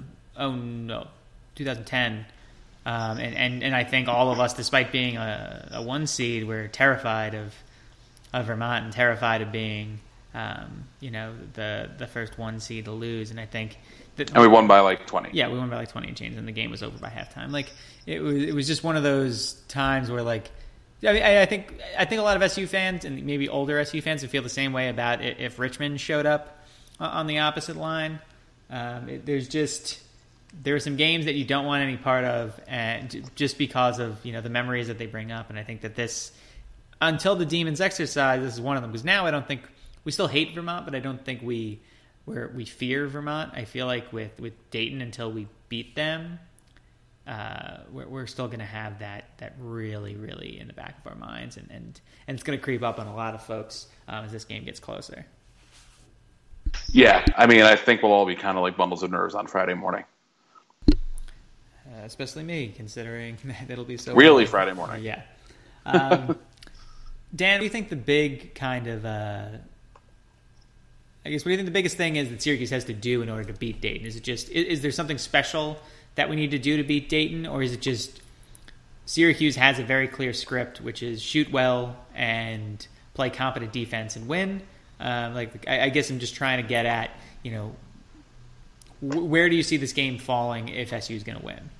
2010. And I think all of us, despite being a 1 seed, we're terrified of Vermont and terrified of being the first 1 seed to lose. And I think and we won by 20. Yeah, we won by 20 and change, and the game was over by halftime. It was just one of those times where I think a lot of SU fans and maybe older SU fans would feel the same way about it if Richmond showed up on the opposite line. There are some games that you don't want any part of, and just because of the memories that they bring up. And I think that this, until the Demons exercise, this is one of them. Because now I don't think we still hate Vermont, but I don't think we fear Vermont. I feel like with Dayton, until we beat them, we're still going to have that really, really in the back of our minds, and it's going to creep up on a lot of folks as this game gets closer. Yeah, I think we'll all be kind of like bundles of nerves on Friday morning. Especially me, considering that it'll be so... Really Friday morning. Yeah. Dan, what do you think the big kind of... what do you think the biggest thing is that Syracuse has to do in order to beat Dayton? Is there something special that we need to do to beat Dayton, or is it just Syracuse has a very clear script, which is shoot well and play competent defense and win? I guess I'm just trying to get at, where do you see this game falling if SU is going to win?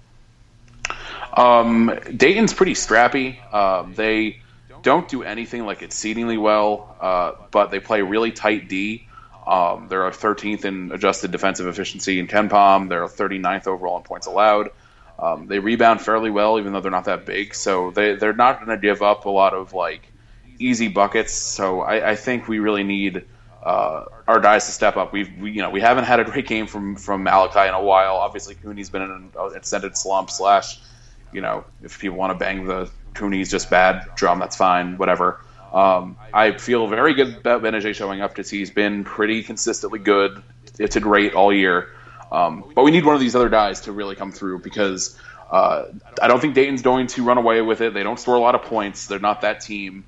Dayton's pretty scrappy. They don't do anything like exceedingly well, but they play really tight D. They're 13th in adjusted defensive efficiency in KenPom. They're 39th overall in points allowed. They rebound fairly well, even though they're not that big. So they're not going to give up a lot of easy buckets. So I think we really need our guys to step up. We haven't had a great game from Malachi in a while. Obviously, Cooney's been in an extended slump. If people want to bang the Cooney's just bad drum, that's fine. Whatever. I feel very good about Benajay showing up because he's been pretty consistently good. It's a great all year. But we need one of these other guys to really come through because I don't think Dayton's going to run away with it. They don't score a lot of points. They're not that team.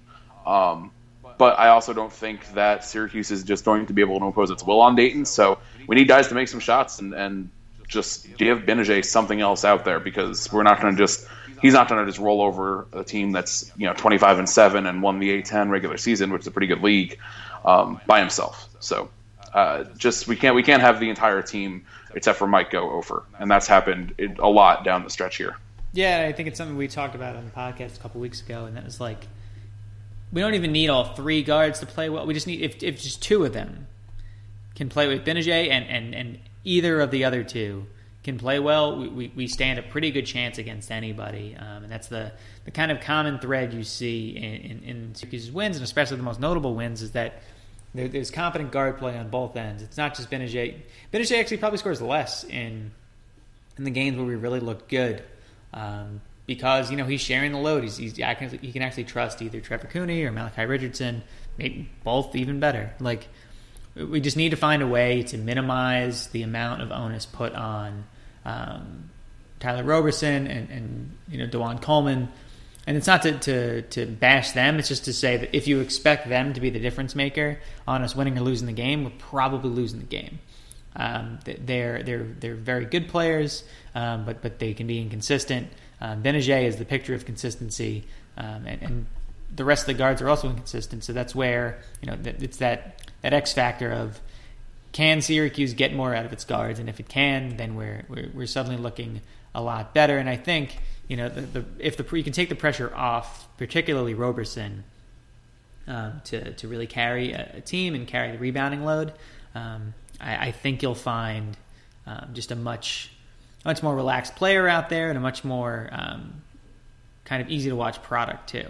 But I also don't think that Syracuse is just going to be able to impose its will on Dayton. So we need guys to make some shots and just give Benajay something else out there because he's not going to just roll over a team that's 25-7 and won the A10 regular season, which is a pretty good league, by himself. So we can't have the entire team except for Mike go over, and that's happened a lot down the stretch here. Yeah, I think it's something we talked about on the podcast a couple weeks ago, and that was we don't even need all three guards to play well. We just need if just two of them can play with Benajay and either of the other two can play well, we stand a pretty good chance against anybody. And that's the kind of common thread you see in Syracuse's wins, and especially the most notable wins, is that there's competent guard play on both ends. It's not just Benajay. Benajay actually probably scores less in the games where we really looked good because he's sharing the load. He can actually trust either Trevor Cooney or Malachi Richardson, maybe both even better. We just need to find a way to minimize the amount of onus put on Tyler Roberson and DeJuan Coleman. And it's not to bash them. It's just to say that if you expect them to be the difference maker on us winning or losing the game, we're probably losing the game. They're very good players, but they can be inconsistent. Benajay is the picture of consistency, and the rest of the guards are also inconsistent. So that's where it's that X factor of, can Syracuse get more out of its guards, and if it can, then we're suddenly looking a lot better. And I think if you can take the pressure off, particularly Roberson, to really carry a team and carry the rebounding load, I think you'll find just a much more relaxed player out there and a much more kind of easy to watch product too.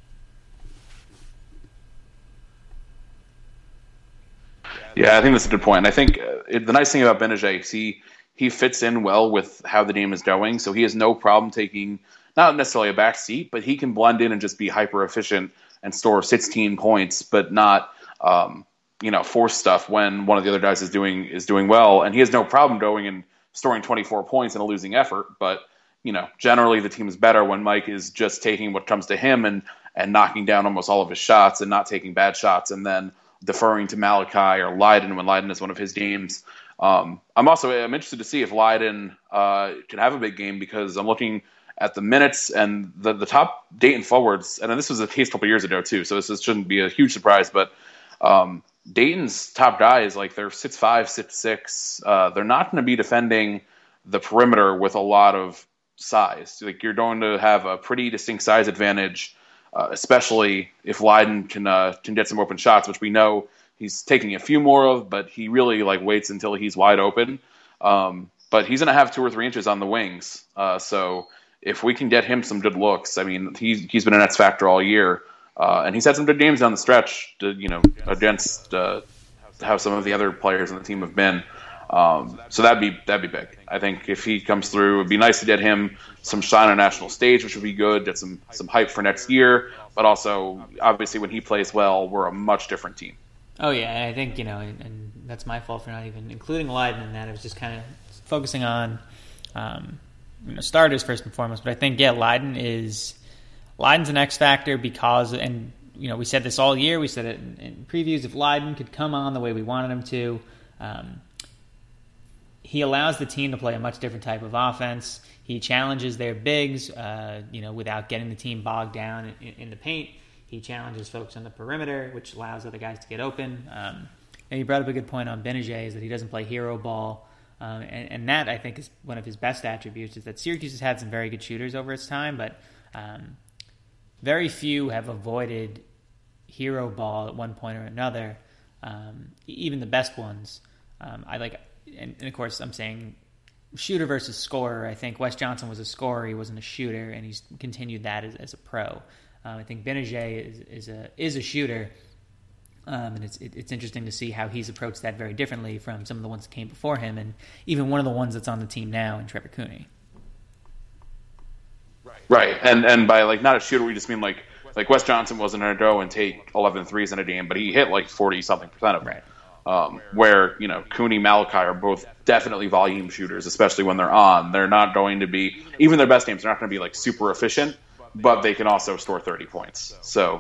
Yeah, I think that's a good point. And I think the nice thing about Benajay is he fits in well with how the game is going, so he has no problem taking not necessarily a back seat, but he can blend in and just be hyper efficient and store 16 points, but not force stuff when one of the other guys is doing well. And he has no problem going and storing 24 points in a losing effort. But generally the team is better when Mike is just taking what comes to him and knocking down almost all of his shots and not taking bad shots, and then deferring to Malachi or Leiden when Leiden is one of his games. I'm interested to see if Leiden can have a big game, because I'm looking at the minutes and the top Dayton forwards, and this was the case a couple years ago too, so this shouldn't be a huge surprise, but Dayton's top guys, they're 6'5", 6'6". They're not going to be defending the perimeter with a lot of size. You're going to have a pretty distinct size advantage, especially if Leiden can get some open shots, which we know he's taking a few more of, but he really waits until he's wide open. But he's going to have 2 or 3 inches on the wings. So if we can get him some good looks, he's been an X factor all year, and he's had some good games down the stretch, against how some of the other players on the team have been. So that'd be big. I think if he comes through, it'd be nice to get him some shine on a national stage, which would be good. Get some hype for next year, but also obviously when he plays well, we're a much different team. Oh yeah, and I think and that's my fault for not even including Leiden in that. I was just kind of focusing on starters first and foremost. But I think Leiden's an X factor because, and we said this all year. We said it in previews. If Leiden could come on the way we wanted him to. He allows the team to play a much different type of offense. He challenges their bigs, without getting the team bogged down in the paint. He challenges folks on the perimeter, which allows other guys to get open. And you brought up a good point on Benajay, is that he doesn't play hero ball. And that, I think, is one of his best attributes, is that Syracuse has had some very good shooters over its time, but very few have avoided hero ball at one point or another, even the best ones. And of course, I'm saying shooter versus scorer. I think Wes Johnson was a scorer, he wasn't a shooter, and he's continued that as a pro. I think Benajay is a shooter, and it's interesting to see how he's approached that very differently from some of the ones that came before him, and even one of the ones that's on the team now in Trevor Cooney. Right, and by like not a shooter, we just mean like Wes Johnson wasn't going to go and take 11 threes in a game, but he hit like 40-something% of them. Right. Where, Cooney, Malachi are both definitely volume shooters, especially when they're on. They're not going to be, even their best games, they're not going to be like super efficient, but they can also score 30 points. So,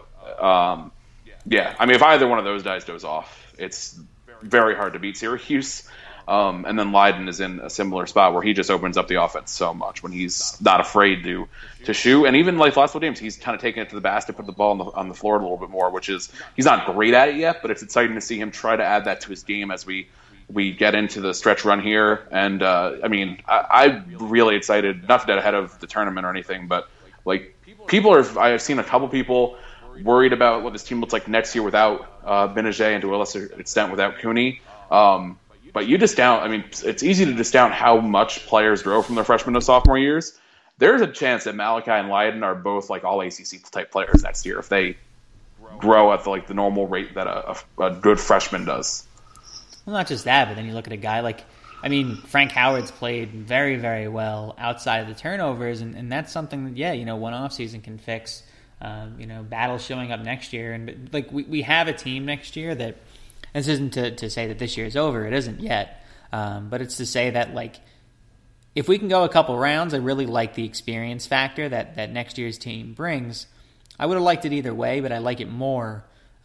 if either one of those guys goes off, it's very hard to beat Syracuse. And then Leiden is in a similar spot where he just opens up the offense so much when he's not afraid to shoot. And even like the last couple games, he's kind of taking it to the basket, put the ball on the floor a little bit more, which is, he's not great at it yet, but it's exciting to see him try to add that to his game as we get into the stretch run here. And I'm really excited, not to get ahead of the tournament or anything, but like I've seen a couple people worried about what this team looks like next year without Benajay, and to a lesser extent without Cooney. But you discount, it's easy to discount how much players grow from their freshman to sophomore years. There's a chance that Malachi and Leiden are both like all ACC type players next year if they grow at the normal rate that a good freshman does. Well, not just that, but then you look at a guy like, Frank Howard's played very, very well outside of the turnovers, and that's something that, one offseason can fix. Battle showing up next year, and like we have a team next year that, this isn't to say that this year is over, it isn't yet, but it's to say that like if we can go a couple rounds, I really like the experience factor that next year's team brings. I would have liked it either way, but I like it more,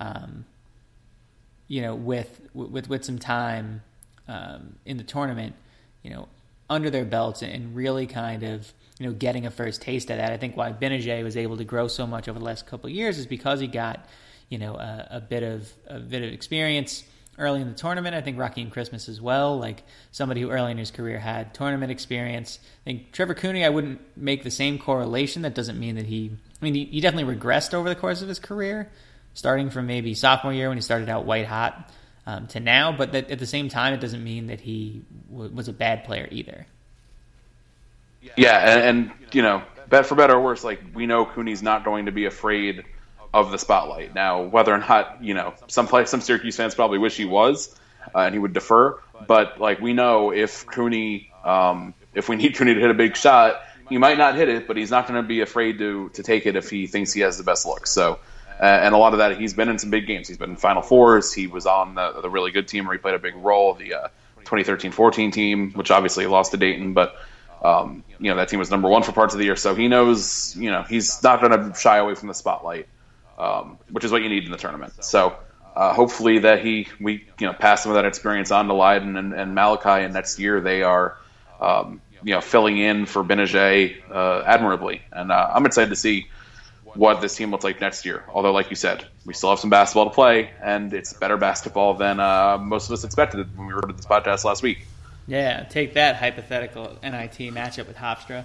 with some time in the tournament, under their belts and really kind of, getting a first taste of that. I think why Benajay was able to grow so much over the last couple of years is because he got, a bit of experience early in the tournament. I think Raheem Christmas as well, like somebody who early in his career had tournament experience. I think Trevor Cooney, I wouldn't make the same correlation. That doesn't mean that he definitely regressed over the course of his career, starting from maybe sophomore year when he started out white hot to now. But that, at the same time, it doesn't mean that he was a bad player either. Yeah, and for better or worse, like we know Cooney's not going to be afraid of the spotlight. Now, whether or not, some Syracuse fans probably wish he was, and he would defer. But like we know, if we need Cooney to hit a big shot, he might not hit it, but he's not going to be afraid to take it if he thinks he has the best look. So, and a lot of that, he's been in some big games. He's been in Final Fours. He was on the really good team where he played a big role, the 2013-14 team, which obviously lost to Dayton, but that team was number one for parts of the year. So he knows, he's not going to shy away from the spotlight. Which is what you need in the tournament. So hopefully that we pass some of that experience on to Leiden and Malachi, and next year they are filling in for Benajay admirably. And I'm excited to see what this team looks like next year. Although, like you said, we still have some basketball to play, and it's better basketball than most of us expected when we recorded this podcast last week. Yeah, take that hypothetical NIT matchup with Hofstra.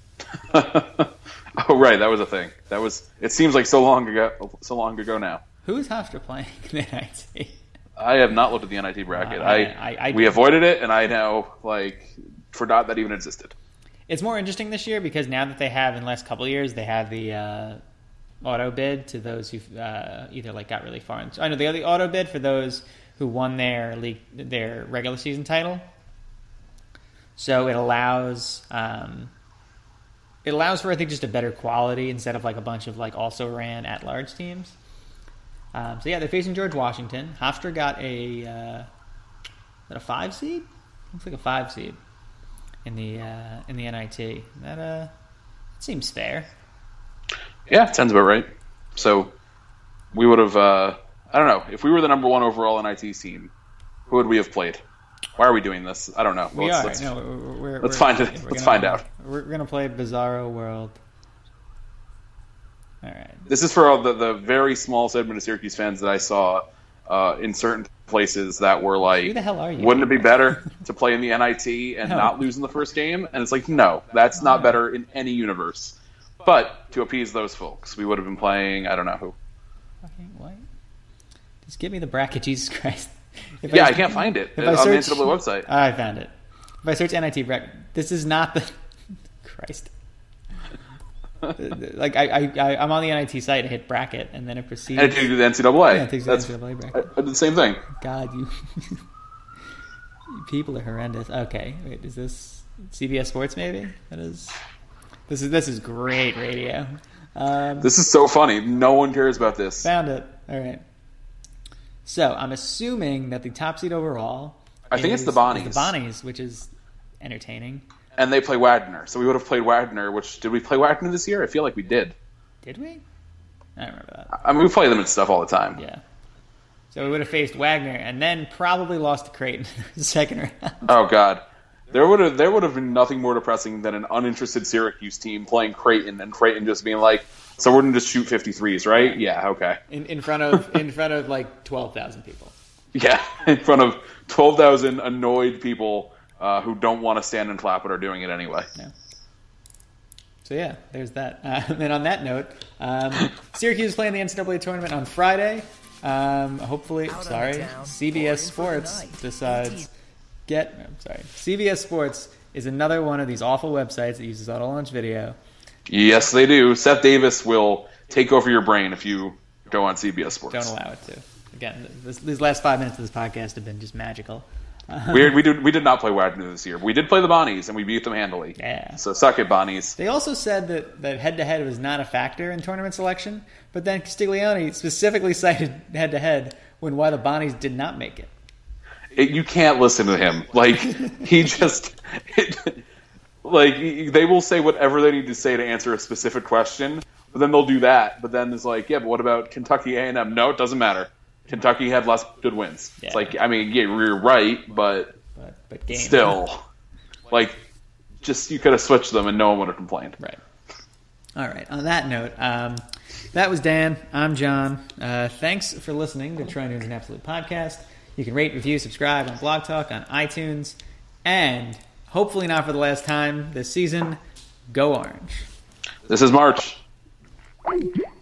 Oh right, that was a thing. It seems like so long ago now. Who is Hofstra playing in the NIT? I have not looked at the NIT bracket. We avoided it, and I now forgot that even existed. It's more interesting this year because now that they have, in the last couple of years, they have the auto bid to those who either got really far. I know they have the auto bid for those who won their regular season title. So it allows for, I think, just a better quality instead of a bunch of also ran at-large teams. They're facing George Washington. Hofstra got a 5 seed? Looks like a 5 seed in the NIT. That seems fair. Yeah, sounds about right. So we would have, I don't know, if we were the number one overall NIT team, who would we have played? Why are we doing this? I don't know. Let's find out. We're going to play Bizarro World. All right. This is for all the very small segment of Syracuse fans that I saw in certain places that were like, Who the hell are you? Wouldn't it be better to play in the NIT and not lose in the first game? And it's like, no, that's not better in any universe. But to appease those folks, we would have been playing, I don't know who. Fucking what? Just give me the bracket, Jesus Christ. I can't find it on the NCAA website. I found it. If I search NIT bracket, this is not the... Christ. Like, I'm on the NIT site and hit bracket, and then it proceeds... And it takes you to the NCAA. Yeah, it takes you to the NCAA bracket. I did the same thing. God, you... people are horrendous. Okay, wait, is this CBS Sports maybe? That is... This is great radio. This is so funny. No one cares about this. Found it. All right. So I'm assuming that the top seed overall... I think it's the Bonnies. The Bonnies, which is entertaining. And they play Wagner. So we would have played Wagner, did we play Wagner this year? I feel like we did. Did we? I don't remember that. I mean, we play them and stuff all the time. Yeah. So we would have faced Wagner and then probably lost to Creighton in the second round. Oh, God. There would have been nothing more depressing than an uninterested Syracuse team playing Creighton and Creighton just being like, so we're going to just shoot 53s, right? Yeah, okay. In front of like 12,000 people. Yeah, in front of 12,000 annoyed people who don't want to stand and clap but are doing it anyway. Yeah. So yeah, there's that. And on that note, Syracuse is playing the NCAA tournament on Friday. Hopefully, CBS Sports decides... CBS Sports is another one of these awful websites that uses auto-launch video. Yes, they do. Seth Davis will take over your brain if you go on CBS Sports. Don't allow it to. Again, these last 5 minutes of this podcast have been just magical. We did not play Wagner this year. We did play the Bonnies, and we beat them handily. Yeah. So suck it, Bonnies. They also said that head-to-head was not a factor in tournament selection, but then Castiglione specifically cited head-to-head why the Bonnies did not make it. You can't listen to him. Like, he just... they will say whatever they need to say to answer a specific question, but then they'll do that. But then it's like, yeah, but what about Kentucky A&M? No, it doesn't matter. Kentucky had less good wins. Yeah. It's like, I mean, yeah, you're right, but still, like, just you could have switched them and no one would have complained. Right. All right. On that note, that was Dan. I'm John. Thanks for listening to Troy Nunes and Absolute Podcast. You can rate, review, subscribe on Blog Talk, on iTunes, and hopefully not for the last time this season, go Orange. This is March.